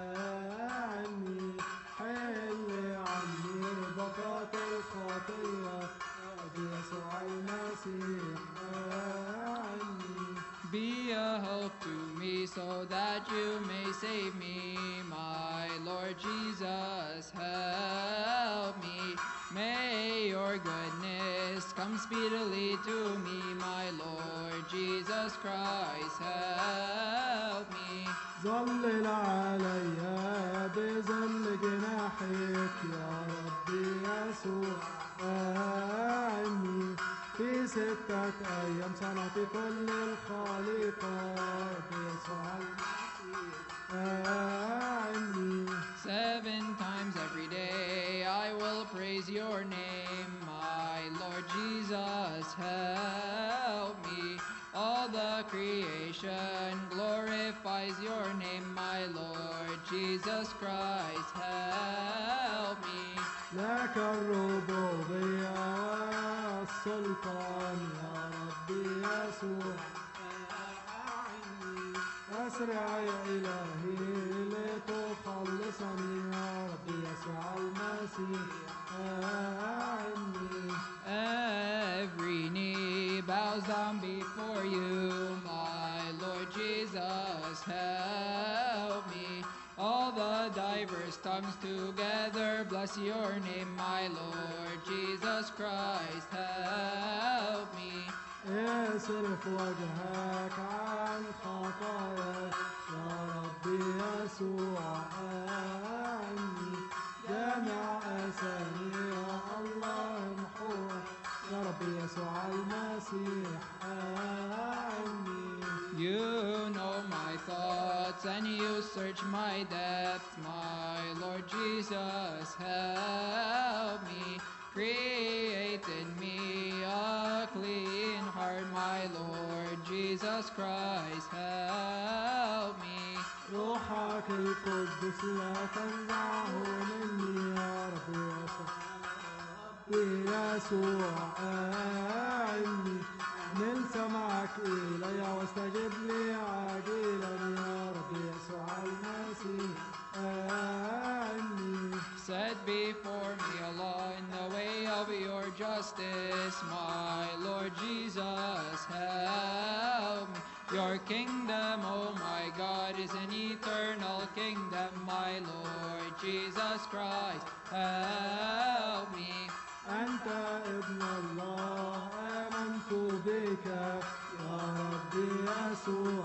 عني حل عني ربطات الخطية، يا ربي يسوع المسيح عني. Be a help to me so that you may save me, my Lord Jesus, help me. May your goodness come speedily to me, my Lord Jesus Christ, help me. ظلل علي بظل جناحك يا ربي يسوع، عني في 6 أيام صنعت كل الخليقات، يسوع المسيح عني. 7 times every day I will praise your name, my Lord Jesus, help me. All the creation glorifies your name, my Lord Jesus Christ, help me. لك الربوبية والسلطان يا ربي يسوع، أسرع يا إلهي لتخلصني، يا ربي يسوع المسيح عني. Every knee bows down before you, my Lord Jesus, help me. All the diverse tongues together bless your name, my Lord Jesus Christ, help me. اصرف وجهك عن خطاياك يا ربي يسوع عني، جميع أسامي يا الله امحوها، يا ربي يسوع المسيح عني. You know my thoughts and you search my depths, my Lord Jesus, help me. Create in me a clean heart, my Lord Jesus Christ, help me. روحك القدس لا تنزعه مني يا ربي يسوع عني، من سمعك إلي واستجب لي عاجلا يا رب يسوع المسيح آمين. Set before me a law in the way of your justice, my Lord Jesus, help me. Your kingdom, oh my God, is an eternal kingdom, my Lord Jesus Christ, help me. أنت ابن الله آمنت بك يا ربي يسوع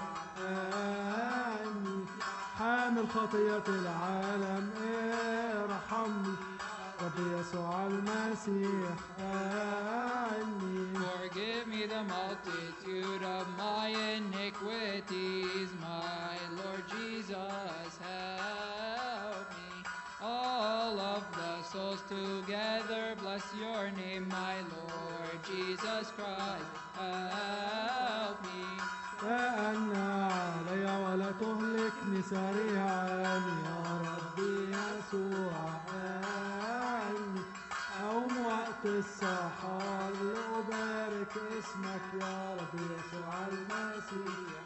آمين. حامل خطية العالم ارحمني ربي يسوع المسيح آمين. Forgive me the multitude of my iniquities, my Lord Jesus, help me. All of the souls together bless your name, my Lord Jesus Christ, help me. فأن علي ولا تهلكني سريعا يا ربي يسوع آمين. أقوم وقت السحر لأبارك اسمك يا ربي يسوع المسيح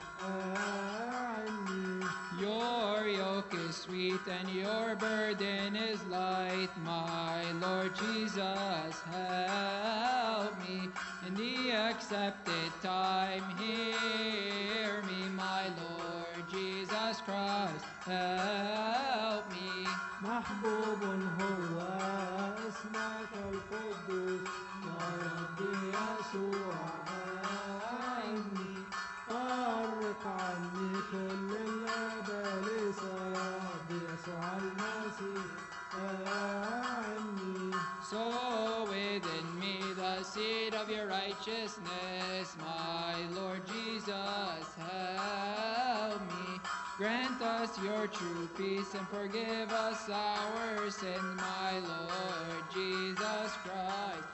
آمين. Your yoke is sweet and your burden is light, my Lord Jesus, help me. In the accepted time, hear me, my Lord Jesus Christ, help me. محبوب هو اسمك القدوس يا ربي يسوع آمين. فرق عني كل الأبالسة يا ربي يسوع المسيح آمين. Sow within me the seed of your righteousness, my Lord Jesus, help me. Grant us your true peace and forgive us our sins, my Lord Jesus Christ,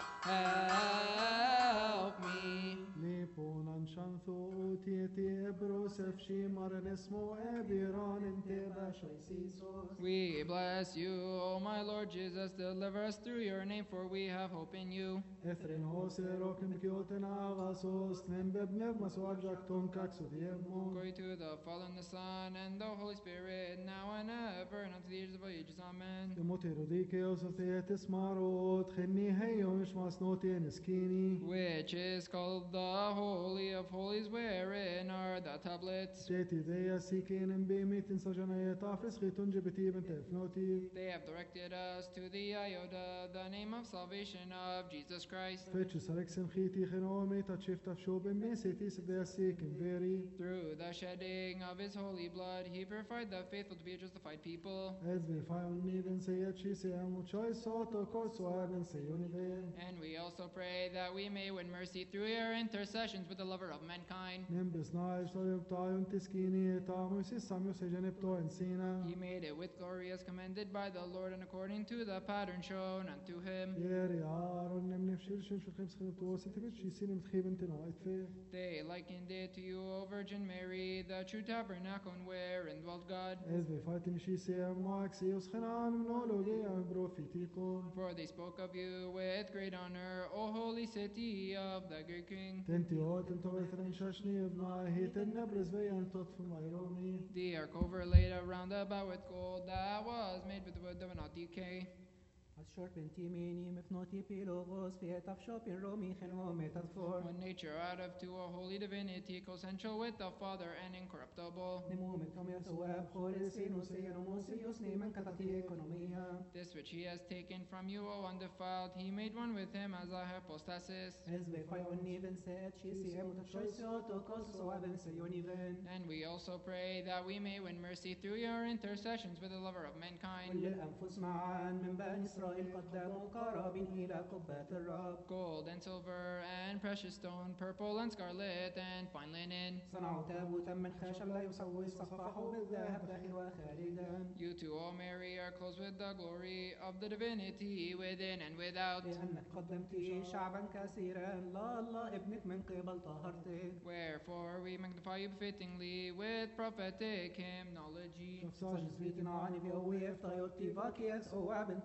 help me. Liponan shanthu utieti ebrosef shimaran esmo ebiran inteba shaisisos. We bless you, O my Lord Jesus, deliver us through your name, for we have hope in you. Efren hoserokim kioten agasos nembeb nevmas warjakton kaksodiemon. Glory to the Father, and the Son, and the Holy Spirit, now and ever, and unto the ages of all ages. Amen. Demotiru dikeos of theatis marot, chenni heyo mishmas notien eskini. Which is called the Holy of Holies, wherein are the tablets. Jeti deia sikin en bimitin sajanayet afris chitun jibiti ben tefnoti. They have directed us to the iota, the name of salvation of Jesus Christ. Fetchus alexem chiti chenomi tachif tafsho ben mesitis deia sikin veri. Through the shedding of his holy blood, he purified the faithful to be a justified people. Ez verifion mi ben seyet shisi emu choy soto korso ben seyoni ben. And we also pray that we may win mercy through your intercessions with the lover of mankind. Nembes naiv soyem tayun tiskini etamu sisam yosejanep to ensina. He made it with glory as commanded by the Lord and according to the pattern shown unto him. Yeri aron nem nefshirshim shulchem schilto sitivit shisinim tchiben tenait fe. They likened it to you, O Virgin Mary, the true tabernacle wherein dwelt God. Ez verifitim shisi emu axios chenan mnologi am profitikon. For they spoke of you with great honor, O holy city of the great King. Tenti otem tovetren shashni evna hiten nebres veyan tot from Ironi. The ark overlaid around about with gold that was made with wood that would not decay. Short bentimini mifnoti pilogos fietaf shopin romi chenome tadfor. One nature out of two, a holy divinity, co-essential with the Father and incorruptible. Nemo mentom yasawab choris sinus eonomosios neman katati economia. This which he has taken from you, O undefiled, he made one with him as a hypostasis. Ez befayon niven set shisi emut choisoto koso aben seyoniven. And we also pray that we may win mercy through your intercessions with the lover of mankind. وللأنفس معا من بني إسرائيل قدموا قرابين إلى قبة الرب. Gold and silver and precious stone, purple and scarlet and fine linen. صنعوا تابوتا من خشب لا يسوي صفحه بالذهب داخل وخارجا. You too, O Mary, are clothed with the glory of the divinity within and without. لأنك قدمت شعبا كثيرا لا الله ابنك من قبل طهرتك. Wherefore we magnify you fittingly with prophetic hymnology. Shafsaj صجزبيتنا عن بيوي افتايوتي فاكيس أو بنت بنشتي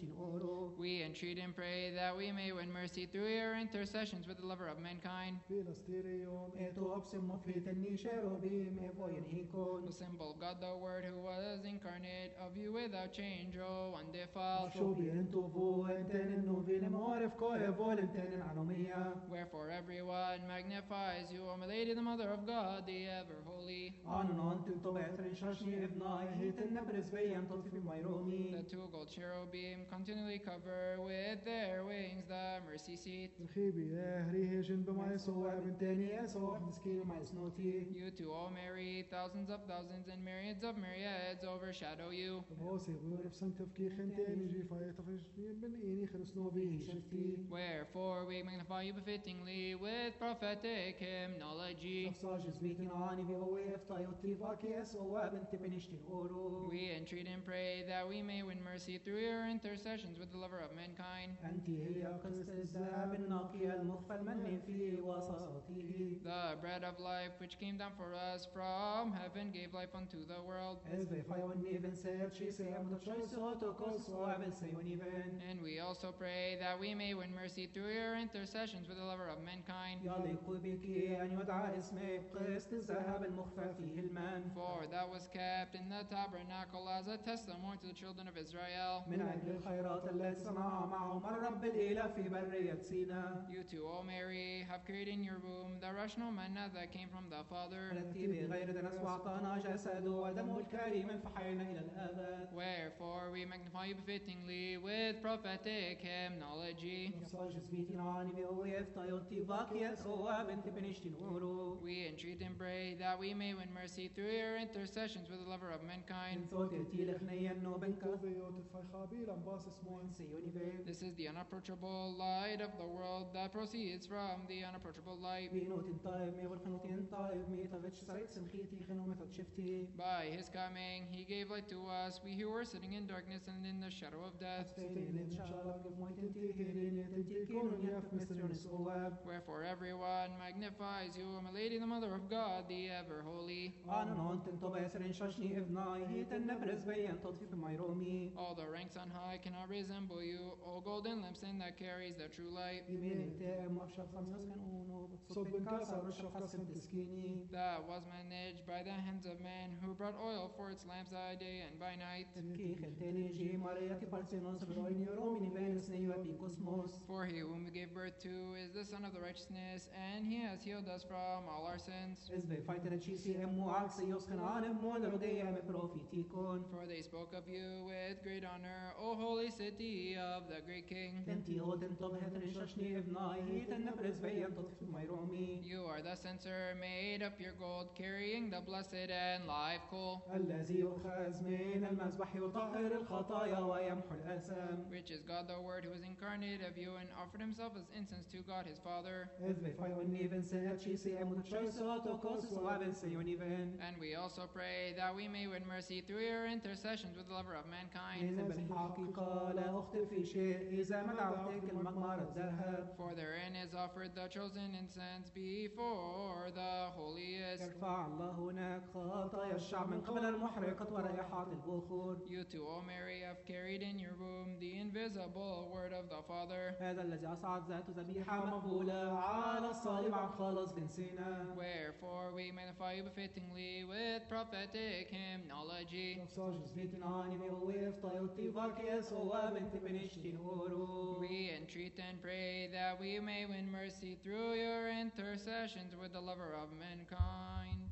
تبنشتين أورو We entreat and pray that we may win mercy through your intercessions with the lover of mankind, Philasterion, إتو أبسم مفيت النيشيرو بيم إفوين هيكون the symbol of God, the Word who was incarnate, of you without change, O undefiled. شوبي انتو فو انتن انو فين معرف كو إفول انتن عنومية Wherefore everyone magnifies you, O my Lady, the Mother of God, the ever holy. عنو انتن تو بأترين شاشني ابناي هيتن نبرز بيان تطفي ميرومي The two gold cherubim continually cover with their wings the mercy seat. الخيبي هريهجن بما يسوع بنتاني يسوع مسكين ما يسنوتي You too, O Mary, thousands of thousands and myriads of myriads overshadow you. بوسي غورف سنتف كي خنتاني جي فايتفش بن إيني خرسنو بيه شفتي Wherefore we magnify you befittingly with prophetic hymnology. نفساج زبيتين عاني في هو يفتاي وطيفاك يسوع بنت بنشتين أورو We entreat and pray that we may win mercy through your intercessions with the lover of mankind, أنت هي قسط الذهب النقي المخفى المني في وسطه the bread of life which came down for us from heaven, gave life unto the world. إذ فايوني بن سير شي سيام تشويس وتوكس وعبل سيوني بن And we also pray that we may win mercy through your intercessions with the lover of mankind, يليق بك أن يدعى اسمك قسط الذهب المخفى فيه المن for that was kept in the tabernacle as a testimony to the children of Israel. من أجل الخيرات التي صنعها معهم الرب الإله في برية سينا You too, O Mary, have created in your womb the rational manna that came from the Father. التي بغير دنس وأعطانا جسده ودمه الكريم فحينا إلى الأبد Wherefore we magnify you befittingly with prophetic hymnology. نفساج زبيتين عاني بهو يفتاي وطيفاك يسوع بنت بنشتين أورو We entreat and pray that we may win mercy through your intercessions with the lover of mankind. من صوت تيلخ نينو بنك كوفيو تتفاي خابيل أنباس اسمون سيوني بن This is the unapproachable light of the world that proceeds from the unapproachable light. بينوتين طيب مي والخنوتين طيب مي تفتش سريت سمخيتي خنو متت شفتي By his coming, he gave light to us, we who were sitting in darkness and in the shadow of death. أفتين إن شاء الله كيف مويتين تيهيرين يتنتي كينون يف مسترون الصواب Wherefore everyone magnifies you, O my Lady, the Mother of God, the ever holy. أنا نونتن طبع سرين شاشني ابناي هيتن نبرز بيان تطفي في ميرومي All the ranks on high cannot resemble you, O golden lampstand that carries the true light. يمين انتام وفشل خمسة خنونو صب كاسة ورشف قسم تسكيني That was managed by the hands of men who brought oil for its lamps by day and by night. كي خلتني جي ماريا بارسينوس بروين يروميني بين سنيو أبي كوسموس For he whom we gave birth to is the Son of the righteousness, and he has healed us from all our sins. إز بي فايتر تشيسي أمو عكسي يوسخن عالم مول رودية مبروفيتيكون For they spoke of you with great honor, O holy city of the great King. تنتي هو تنطب هترين شاشني ابناي هيتن نبرز بيان تطفي ميرومي You are the censer made of pure gold, carrying the blessed and live coal, الذي يؤخذ من المذبح يطهر الخطايا ويمحو الأثم which is God the Word who was incarnate of you and offered himself as incense to God his Father. إذ بي فايوني بن سير تشيسي أمو تشيسو توكوس وابن سيوني بن And we also pray that we may win mercy through your intercessions with the lover of mankind. إذا بالحقيقة لا أخطئ في شيء إذا ما دعوتك المقمار الذهب For therein is offered the chosen incense before the holiest. يرفع الله هناك خطايا الشعب من قبل المحرقة ورائحات البخور You too, O Mary, have carried in your womb the invisible word of the Father. هذا الذي أصعد ذات ذبيحة مقبولة على الصليب عن خلاص جنسنا Wherefore we magnify you befittingly with prophetic hymnology. نفساج زبيتنا عاني بهويف طيوتي فاكيس هو بنت بنشتين أورو We entreat and pray that we may win mercy through your intercessions with the lover of mankind.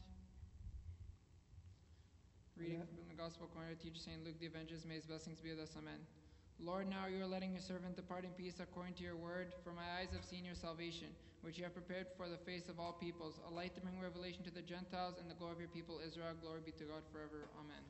Reading from the Gospel according to teacher St. Luke the Evangelist, may his blessings be with us. Amen. Lord, now you are letting your servant depart in peace according to your word, for my eyes have seen your salvation, which you have prepared for the face of all peoples, a light to bring revelation to the Gentiles and the glory of your people Israel. Glory be to God forever. Amen.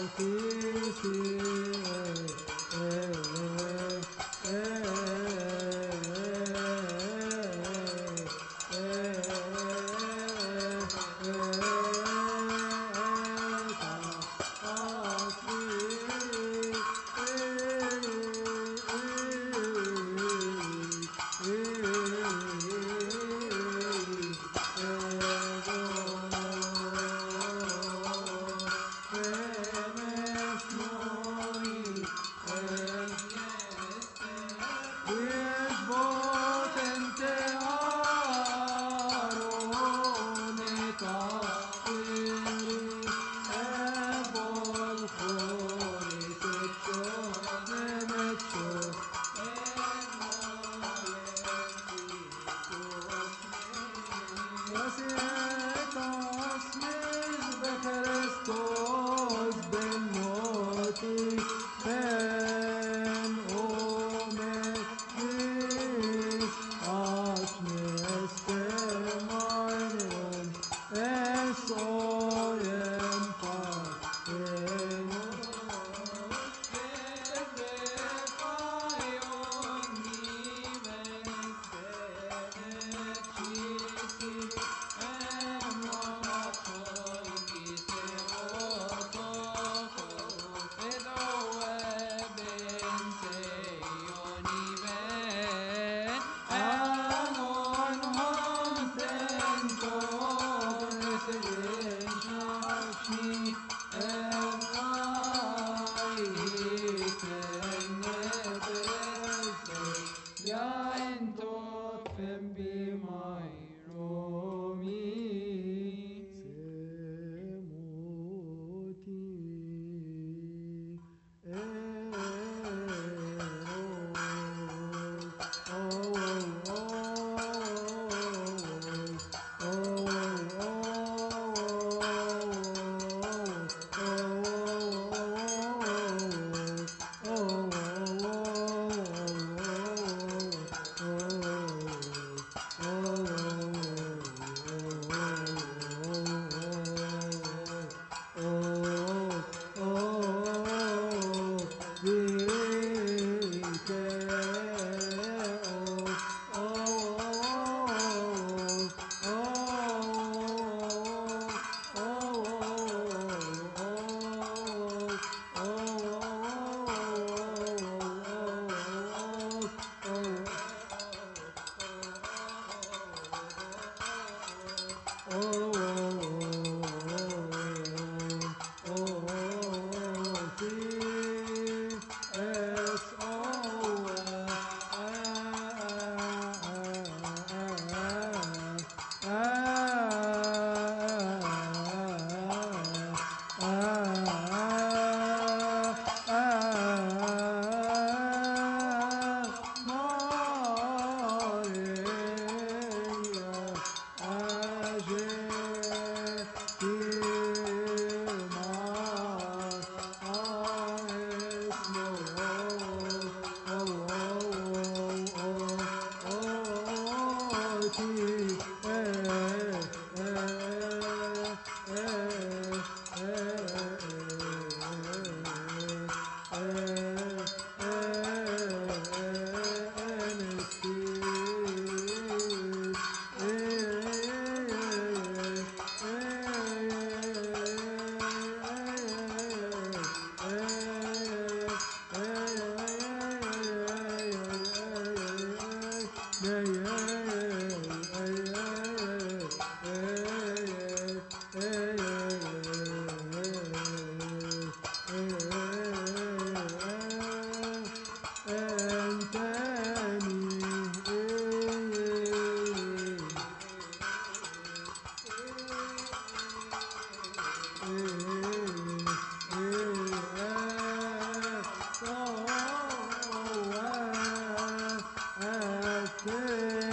Oh,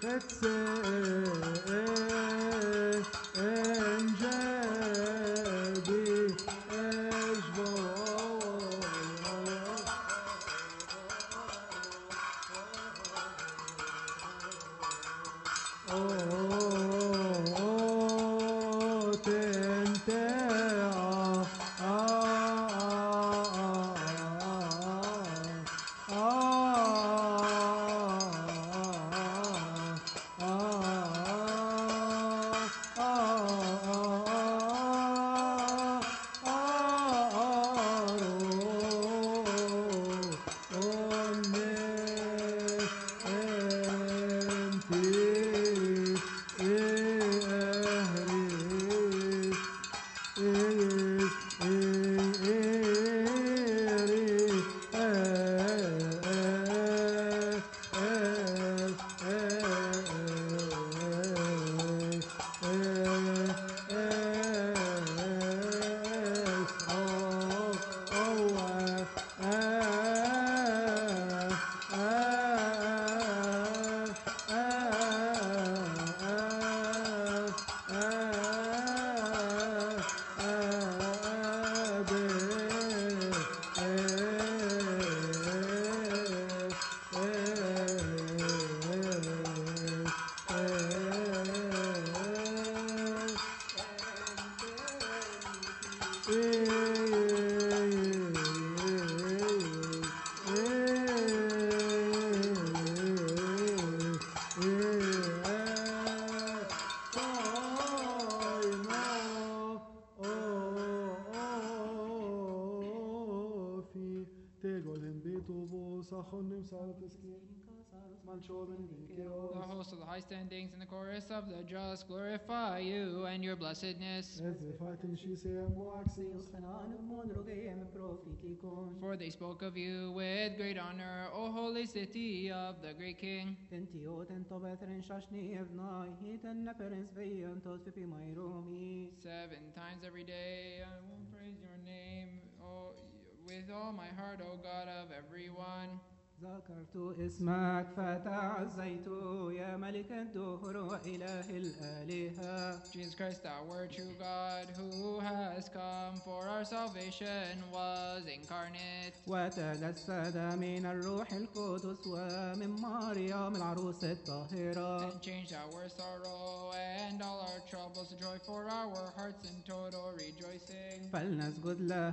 The host of the high standings and the chorus of the just glorify you and your blessedness. For they spoke of you with great honor, O holy city of the great King. 7 times every day I will praise your name, with all my heart, O God of everyone. ذكرت اسمك فتعزيت يا ملك الدهر وإله الآلهة. Jesus Christ, thou word true God, who has come for our salvation, was incarnate. وتجسد من الروح القدس ومن مريم العروس الطاهرة. And changed our sorrow and all our troubles to joy for our hearts in total rejoicing. فلنسجد له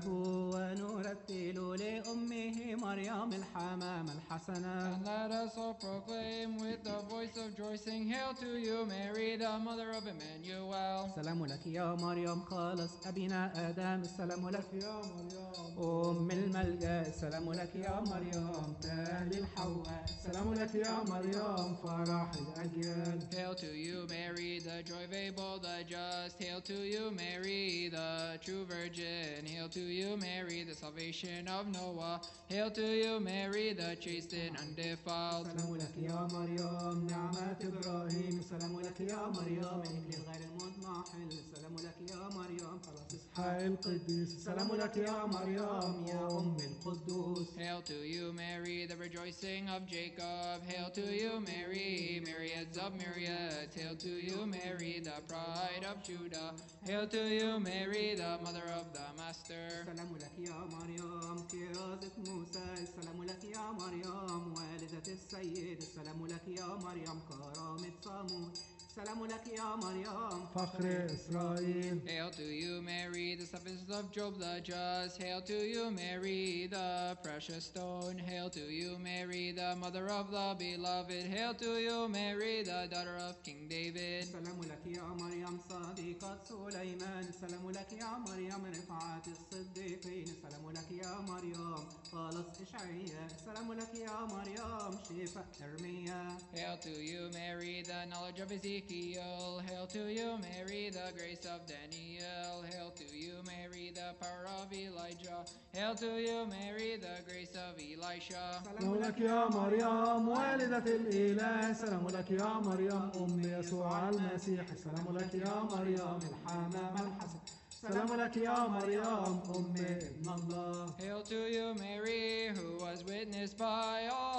ونرتل لأمه مريم الحمام الحسنة. And let us all proclaim with the voice of joy, sing hail to you, Mary, the mother of Emmanuel. السلام لك يا مريم خالص أبينا آدم. السلام لك يا مريم أم الملجأ. السلام لك يا مريم تهل حواء. السلام لك يا مريم فرح الأجيال. Hail to you, Mary, the joy of Abel the just. Hail to you, Mary, the true virgin. Hail to you, Mary, the salvation of Noah. Hail to you, Mary, the chaste and undefiled. السلام لك يا مريم نعمة إبراهيم. السلام لك يا مريم الإكليل غير المضمحل. السلام لك يا مريم خلاص إسحاق القديس. السلام لك يا مريم يا أم القدوس. Hail to you, Mary, the rejoicing of Jacob. Hail to you, Mary, myriads of myriads. Hail to you, Mary, the pride of Judah. Hail to you, Mary, the mother of the Master. السلام لك يا مريم كرازة موسى. السلام لك يا مريم والدة السيد. السلام لك يا مريم كرامة صاموت. السلام لك يا مريم فخر إسرائيل. Hail to you, Mary, the substance of Job the just. Hail to you, Mary, the precious stone. Hail to you, Mary, the mother of the beloved. Hail to you, Mary, the daughter of King David. السلام لك يا مريم صديقة سليمان. السلام لك يا مريم رفعة الصديقين. السلام لك يا مريم خالص إشعياء. السلام لك يا مريم شفاء إرميا. Hail to you, Mary, the knowledge of Ezekiel. Hail to you, Mary, the grace of Daniel. Hail to you, Mary, the power of Elijah. Hail to you, Mary, the grace of Elisha. السلام لك يا مريم والدة الإله. السلام لك يا مريم أم يسوع المسيح. السلام لك يا مريم الحمام الحسن. السلام لك يا مريم أم ابن الله. Hail to you, Mary, who was witnessed by all the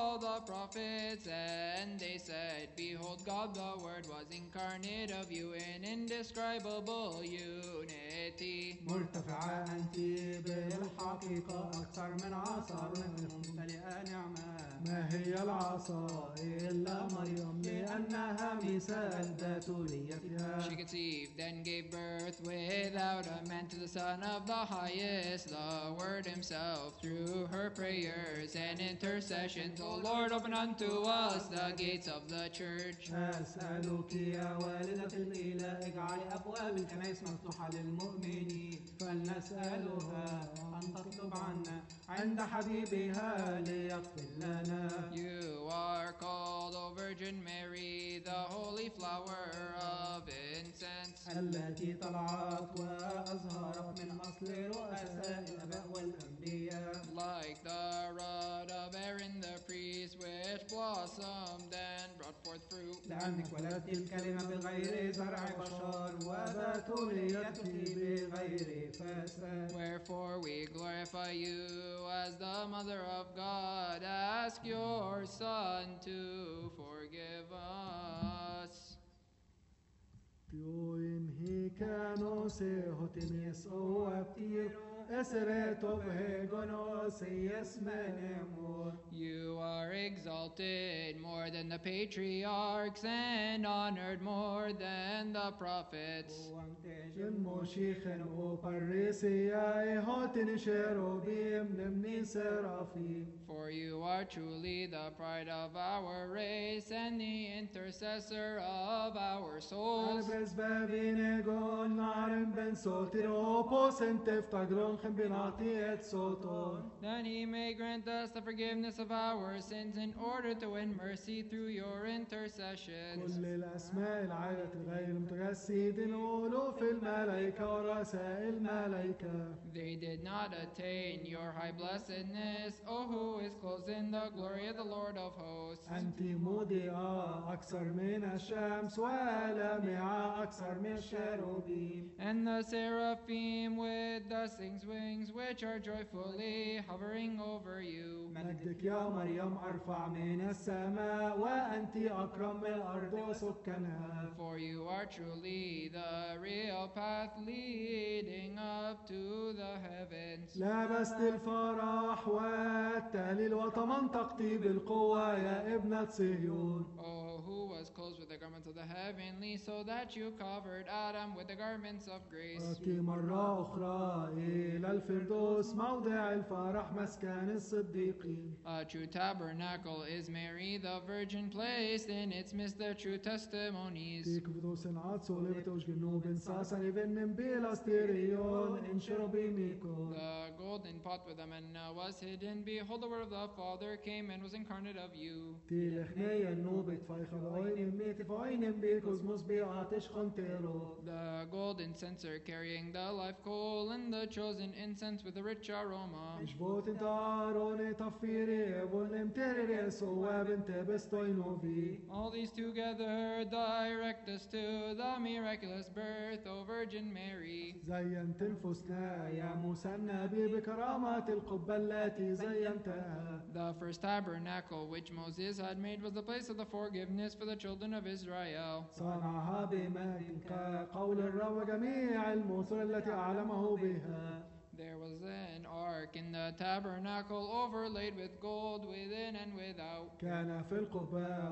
prophets, and they said, Behold, God the Word was incarnate of you in indescribable unity. مرتفعة أنت بالحقيقة أكثر من عصا ممتلئة نعمة. ما هي العصا إلا مريم لأنها مثال بتوليتها. She conceived and gave birth without a man to the Son of the Highest, the Word Himself, through her prayers and intercessions. O Lord, open unto us the gates of the church. أسألك يا والدة الإله اجعلي أبواب الكنائس مفتوحة للمؤمنين، فلنسألها أن تطلب عنا عند حبيبها ليغفر لنا. You are called, O Virgin Mary, the holy flower of incense. التي طلعت وأزهرت من أصل رؤساء الآباء والأنبياء. Like the rod of Aaron the priest, which blossomed and brought forth fruit. لأنك ولدت الكلمة بغير زرع بشر وبتوليتك بغير فساد. Wherefore we glorify you as the Mother of God. Ask your Son to forgive us. Tioin hikanos hotimis o aptir esreto hegonos yesmenemo. You are exalted more than the patriarchs and honored more than the prophets. الموشيخن او parisia hotin cherubim nemni seraphim. For you are truly the pride of our race and the intercessor of our souls. Albres bavine gon naren ben sotir opos entef tagron chem binati et soton. That He may grant us the forgiveness of our sins in order to win mercy through your intercessions. كل الأسماء العائلة الغير متجسدين ألوف الملائكة ورؤساء الملائكة. They did not attain your high blessedness, O who is clothed in the glory of the Lord of hosts. أنت مضيئة أكثر من الشمس ولامعة أكثر من الشروبيم. And the seraphim with the six wings, which are joyfully hovering over you. مجدك يا مريم أرفع من السماء وأنت أكرم من الأرض وسكنها. For you are truly the real path leading up to the heavens. لبست الفرح والتهليل وتمنطقتي بالقوة يا ابنة صهيون. Oh, who was clothed with the garments of the heavenly, so that you covered Adam with the garments of grace. أتي مرة أخرى إلى الفردوس موضع الفرح مسكن الصديقين. A true tabernacle is Mary, the Virgin, placed in its midst the true testimonies. تيك فردوس عاد صولبت وش جنوب ساسا يبنم بلاستيريون انشروا بيميكو. The golden pot with the manna was hidden. Behold, the word of the Father came and was incarnate of you. تي لخنية النوبة فايخة بعين ميت فعين بيكوز مصبيعة تشخن تيرو. The golden censer carrying the live coal and the chosen incense with a rich aroma. إشبوت انت آرون تفيري ونم تيري سواب انت بستوينو بي. All these together direct us to the miraculous birth, O Virgin Mary. زينت نفوسنا يا موسى النبي بكرامات القبة التي زينتها. The first tabernacle which Moses had made was the place of the forgiveness for the children of Israel. صنعها بمجد كقول الرب وجميع الموصول التي أعلمه بها. There was an ark in the tabernacle overlaid with gold within and without. كان في القبة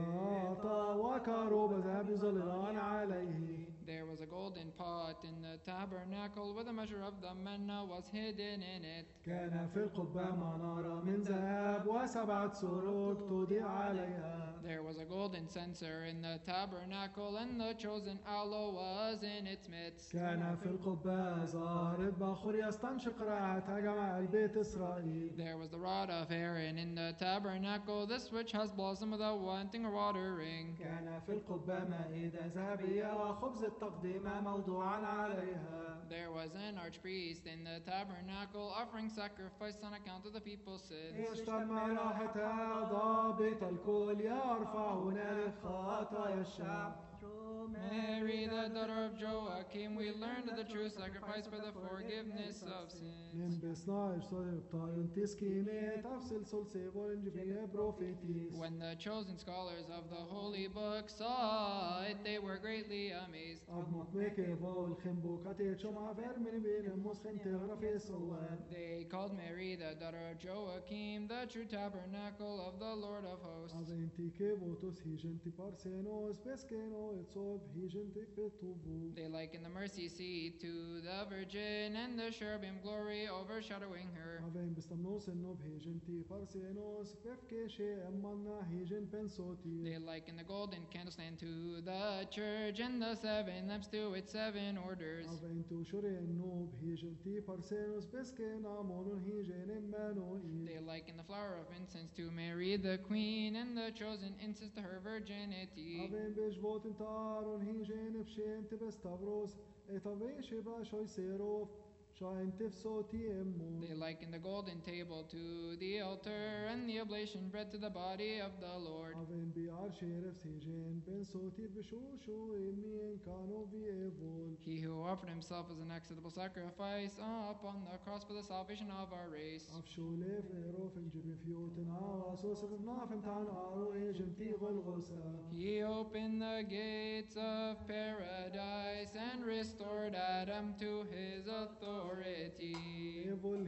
غاطا وكروب ذهب ظلال عليه. There was a golden pot in the tabernacle where the measure of the manna was hidden in it. كان في القبة منارة من ذهب وسبعة سروج تضيء عليها. There was a golden censer in the tabernacle, and the chosen aloe was in its midst. كان في القبة زارب بخور يستنشق رائحتها جمع البيت إسرائيل. There was the rod of Aaron in the tabernacle, this which has blossom without wanting or watering. كان في القبة مائدة ذهبية وخبز التقديم موضوعا عليها. There was an archpriest in the tabernacle offering sacrifice on account of the people's sins. اشتم راحتها ضابط الكل يرفع هنالك خطايا الشعب. Mary, the daughter of Joachim, we learned of the true sacrifice for the forgiveness of sins. من بصناع صدر طاين تسكينة تفصل سلسيبول جبية بروفيتيس. When the chosen scholars of the holy book saw it, they were greatly amazed. أضمط ميكي بول خنبو كاتي شمع فير من بين مسخن تغرفي صواب. They called Mary, the daughter of Joachim, the true tabernacle of the Lord of hosts. أبنتي كيبوتوس هيجنتي بارسينوس بسكينو اتصوب هيجنتي بتوبو. They liken the mercy seat to the Virgin and the cherubim glory overshadowing her. أبن بستمنوس النوب هيجنتي بارسينوس بفكيشي أمنا هيجن بنسوتي. They liken the golden candlestand to the church and the seven lamps to its seven orders. أبنتو شري النوب هيجنتي بارسينوس بسكينا مونون هيجن إمانوئي. They liken the flower of incense to Mary the queen and the chosen incense to her virginity. أبن بجبوت انتارون هيجن بشين تبستبروس اتبيشي باشوي سيروف شاين تفسوتي امون. They liken the golden table to the altar and the oblation bread to the body of the Lord. أبن بيار شيرف سيجن بن صوتي بشوشو إمين كانوا بيبول. He who offered himself as an acceptable sacrifice upon the cross for the salvation of our race. أفشو ليف إيروف انجبي فيوتنا واسوس بناف انتان آرو إيجنتي غلغوسا. He opened the gates of paradise and restored Adam to his authority. إيبول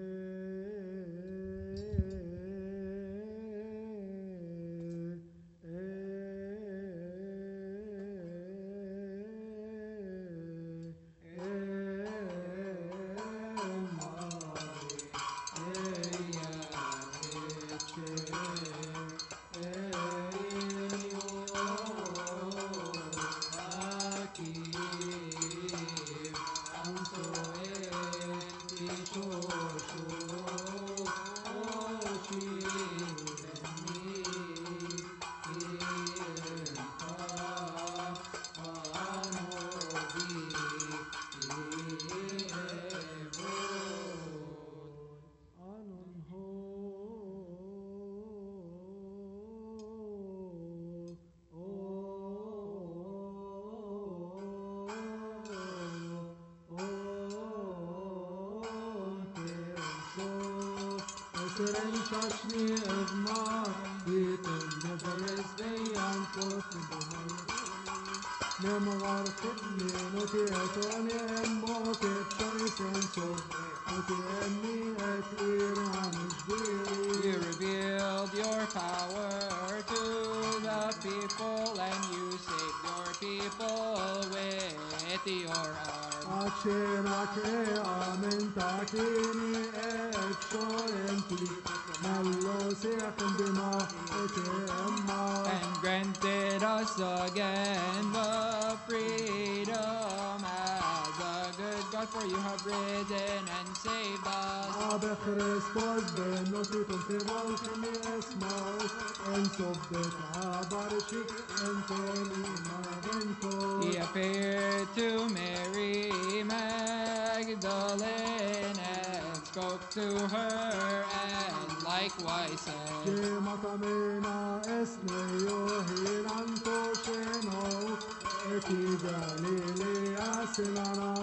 Shashni Evma, Eaton, Neveres, Dayan, Kotin, Nemovar, Kitni, Noti, Etoni, and Moket, Choice, and so, Noti, and me, at Iran, You revealed your power to the people, and you saved your people with your arm. Achenake, Amen, Takini, Exoenti, Mello, Second, Bima, Etemma. And granted us again the freedom as a good God, for you have risen and saved us. Abe Christos, Ben, Notitum, Tevolcami, Esmos, and Sobet, Abarishik, and Tony, Mavento. He appeared to Mary Magdalene and spoke to her and likewise said, Gematamena, Esneo, Hiranto, Sheno, Eti Galilea, Silana,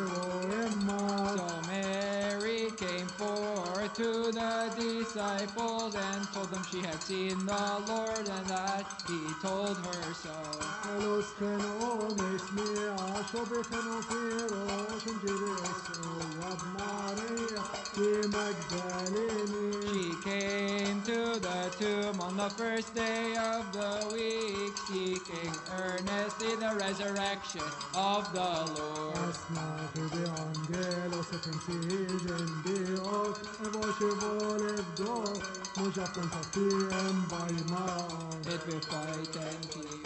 Emma. So Mary came forth to the disciples and told them she had seen the Lord and that he told her so. Elos Khenones, me, Ashobe Khenopiro, Shinjiris, Wab Maria, Magdalene. She came to the tomb on the first day of the week, seeking earnestly the resurrection of the Lord. Asna de Angelos, Efensigen, Dio, Evoshevol, Evdo, Mujapon Sapiem, Baima. It will fight and keep.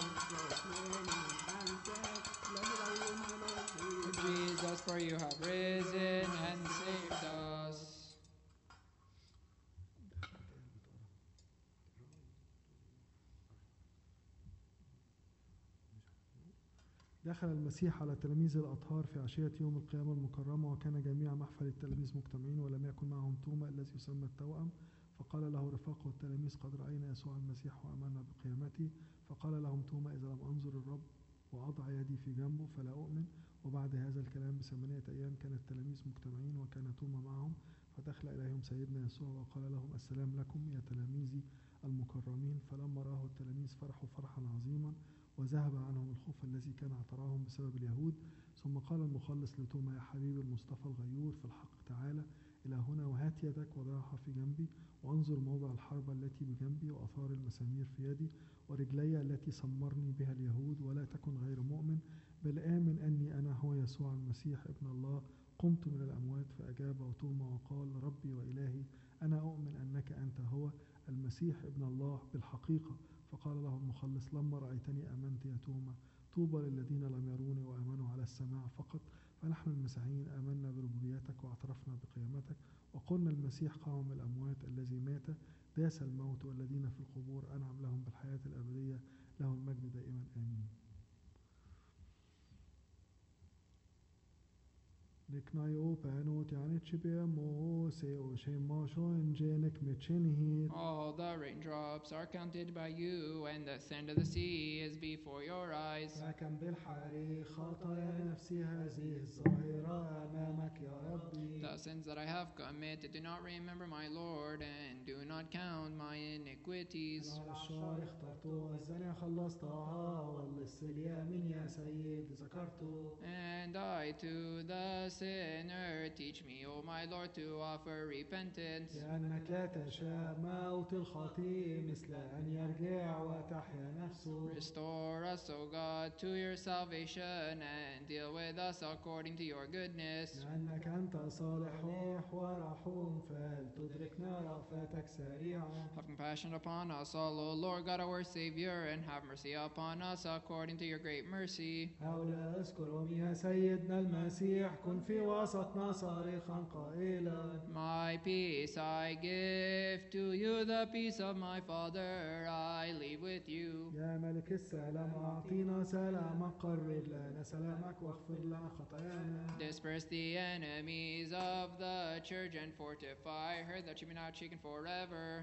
Jesus, for you have risen and saved us. دخل المسيح على تلاميذ الأطهار في عشية يوم القيامة المكرمة، وكان جميع محفل التلاميذ مجتمعين ولم يكن معهم توما الذي يسمى التوأم، فقال له رفاقه التلاميذ قد رأينا يسوع المسيح وآمنا بقيامته. فقال لهم توما إذا لم أنظر الرب وأضع يدي في جنبه فلا أؤمن. وبعد هذا الكلام ب8 أيام كان التلاميذ مجتمعين وكان توما معهم. فدخل إليهم سيدنا يسوع وقال لهم السلام لكم يا تلاميذي المكرمين. فلما رآه التلاميذ فرحوا فرحا عظيما وذهب عنهم الخوف الذي كان اعتراهم بسبب اليهود. ثم قال المخلص لتوما يا حبيبي المصطفى الغيور في الحق تعالى إلى هنا وهات يدك وضعها في جنبي وانظر موضع الحربة التي بجنبي وأثار المسامير في يدي ورجلي التي سمرني بها اليهود ولا تكن غير مؤمن بل آمن أني أنا هو يسوع المسيح ابن الله قمت من الأموات. فأجاب توما وقال ربي وإلهي أنا أؤمن أنك أنت هو المسيح ابن الله بالحقيقة. فقال له المخلص لما رأيتني آمنت يا توما. طوبى للذين لم يروني وآمنوا على السماع فقط. فنحن المسيحيين آمنا بربوبيتك واعترفنا بقيامتك وقلنا المسيح قام من الأموات الذي مات داس الموت والذين في القبور أنعم لهم بالحياة الأبدية له المجد دائما آمين. Niknayo panot yani chibe mo se o shema shoin jenek mechenihir. All the raindrops are counted by you, and the sand of the sea is before your eyes. فكم بالحري خطايا نفسي هذه الظاهرة أمامك يا ربي. The sins that I have committed, do not remember, my Lord, and do not count my iniquities. على الشر اخترته الزانية خلصتها واللص اليمين يا سيد ذكرته. And I to the sinner teach me, O my Lord, to offer repentance. لأنك لا تشاء موت الخطيء مثل أن يرجع وتحيا نفسه. Restore us, O God, to your salvation, and deal with us according to your goodness. لأنك أنت صالح ورحوم فلتدركنا رأفتك سريعا. Have compassion upon us all, O Lord God our Savior, and have mercy upon us according to your great mercy. هؤلاء اذكرهم يا سيدنا المسيح كن في وسطنا صارخا قائلا. My peace I give to you, the peace of my Father I leave with you. يا ملك السلام أعطينا سلامك قرب لنا سلامك واغفر لنا خطايانا. Disperse the enemies of the church and fortify her that she be not shaken forever.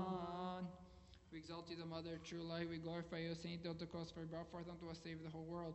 True light, we glorify you, Saint, the cross for you brought forth unto us, save the whole world.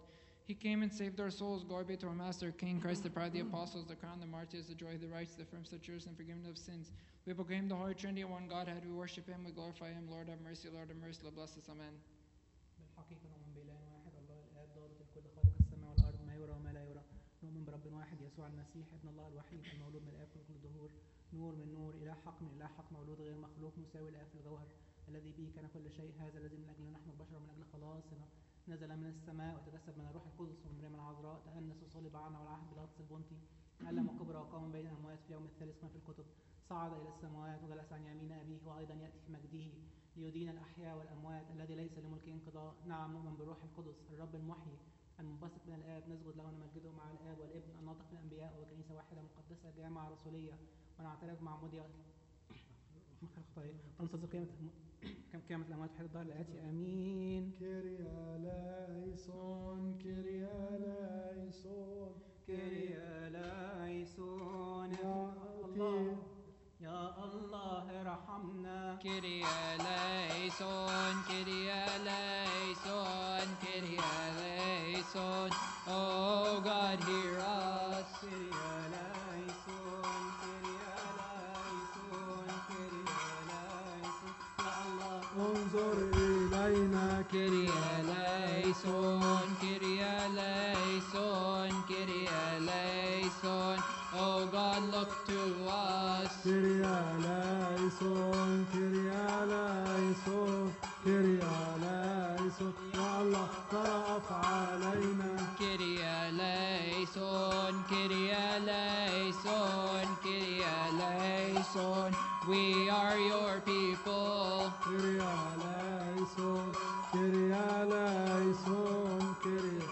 He came and saved our souls. Glory be to our Master, King Christ, the pride of the apostles, the crown of the martyrs, the joy of the righteous, the firm statues and forgiveness of sins. We proclaim the Holy Trinity, one Godhead. We worship Him. We glorify Him. Lord have mercy. Lord have mercy. Lord bless us. Amen. بالحقيقة نؤمن بإله واحد الله الآب ضابط الكل خالق السماء والأرض ما يرى وما لا يرى. نؤمن برب واحد يسوع المسيح ابن الله الوحيد المولود من الآب في كل الدهور نور من نور إله حق من إله حق مولود غير مخلوق مساوي الآب في الجوهر الذي به كان كل شيء هذا الذي من أجل نحن البشر من أجل خلاصنا نزل من السماء وتجسد من الروح القدس ومن مريم العذراء تأنس وصلب عنا والعهد بيلاطس البنطي ألم وكبر وقام بين الأموات في اليوم الثالث كما في الكتب صعد إلى السماوات وجلس عن يمين أبيه وأيضا يأتي في مجده ليدين الأحياء والأموات الذي ليس لملكه انقضاء. نعم نؤمن بالروح القدس الرب المحيي المنبثق من الآب نسجد له ونمجده مع الآب والابن الناطق من الأنبياء وكنيسة واحدة مقدسة جامعة رسولية ونعترف مع مضي مغفرة الخطايا وننتظر قيامة الأموات في الدار الآتي آمين. كيريا لايسون كيريا لايسون كيريا لايسون يا الله يا الله ارحمنا. كيريا ليسون كيريا ليسون كيريا ليسون. Oh God, hear us. كيريا لايسون كيريا لايسون كيريا لايسون يا الله انظر إلينا كيريا ليسون كيريا ليسون كيريا ليسون. Oh God, look to us. كيريا لايسون كيريا لايسون كيريا لايسون يا الله ترأف علينا. كيريا ليسون كيريا ليسون كيريا ليسون. We are your people. كيريا لايسون كيريا لايسون كيريا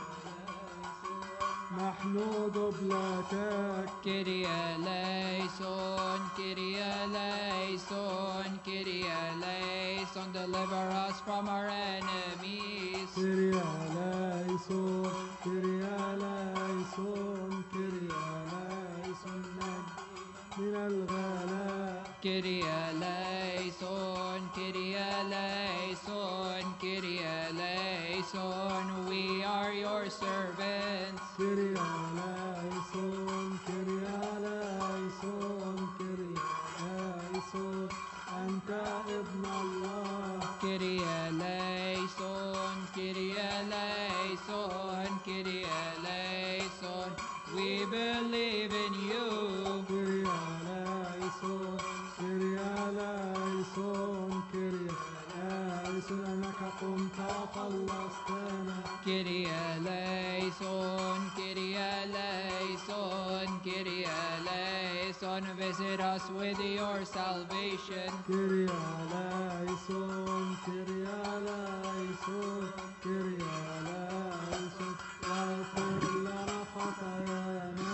نحن ضبلتك. كيريا ليسون كيريا ليسون كيريا ليسون. Deliver us from our enemies. كيريا لايسون كيريا لايسون كيريا لايسون من الغلاء. كيريا ليسون كيريا ليسون كيريا ليسون. We are your servants. كيريا لايسون كيريا لايسون كيريا لايسون أنت ابن الله. كيريا ليسون كيريا ليسون كيريا ليسون. We believe in you. كيريا لايسون كيريا لايسون كيريا لايسون أنك قمت وخلصتنا. كيريا ليسون كيريا ليسون كيريا ليسون. Visit us with your salvation. كيريا لايسون كيريا لايسون كيريا لايسون واغفر لنا خطايانا.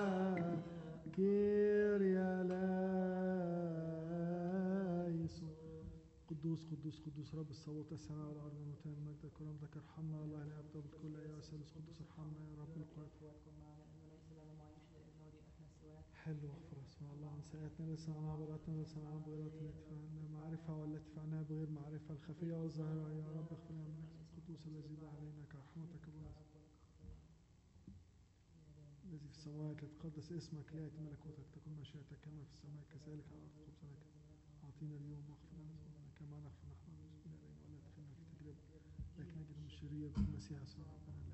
كيريا لايسون. قدوس قدوس قدوس رب الصوت السماء والارض ومتان مجدك ورحمتك ارحمنا. الله لا يبدأ بالكل يا ثالث قدوس ارحمنا يا رب القوات. حل واغفر اسماء الله عن سيئاتنا ليس عنها بغيرتنا ليس عنها بغيرتنا التي فعلنا معرفة والتي فعلناها بغير معرفة الخفية والظاهرة يا رب اغفر لنا من القدوس الذي بقى علينا كرحمتك ابونا الذي في السماوات ليتقدس اسمك ليأتي ملكوتك تكن مشيئتك كما في السماء كذلك على الارض. خبزنا اعطينا اليوم واغفر لنا ذنوبنا كما نغفر نحن المسلمين الينا ولا تدخلنا في تجربة لكن نجد من الشرير بالمسيح يسوع ربنا.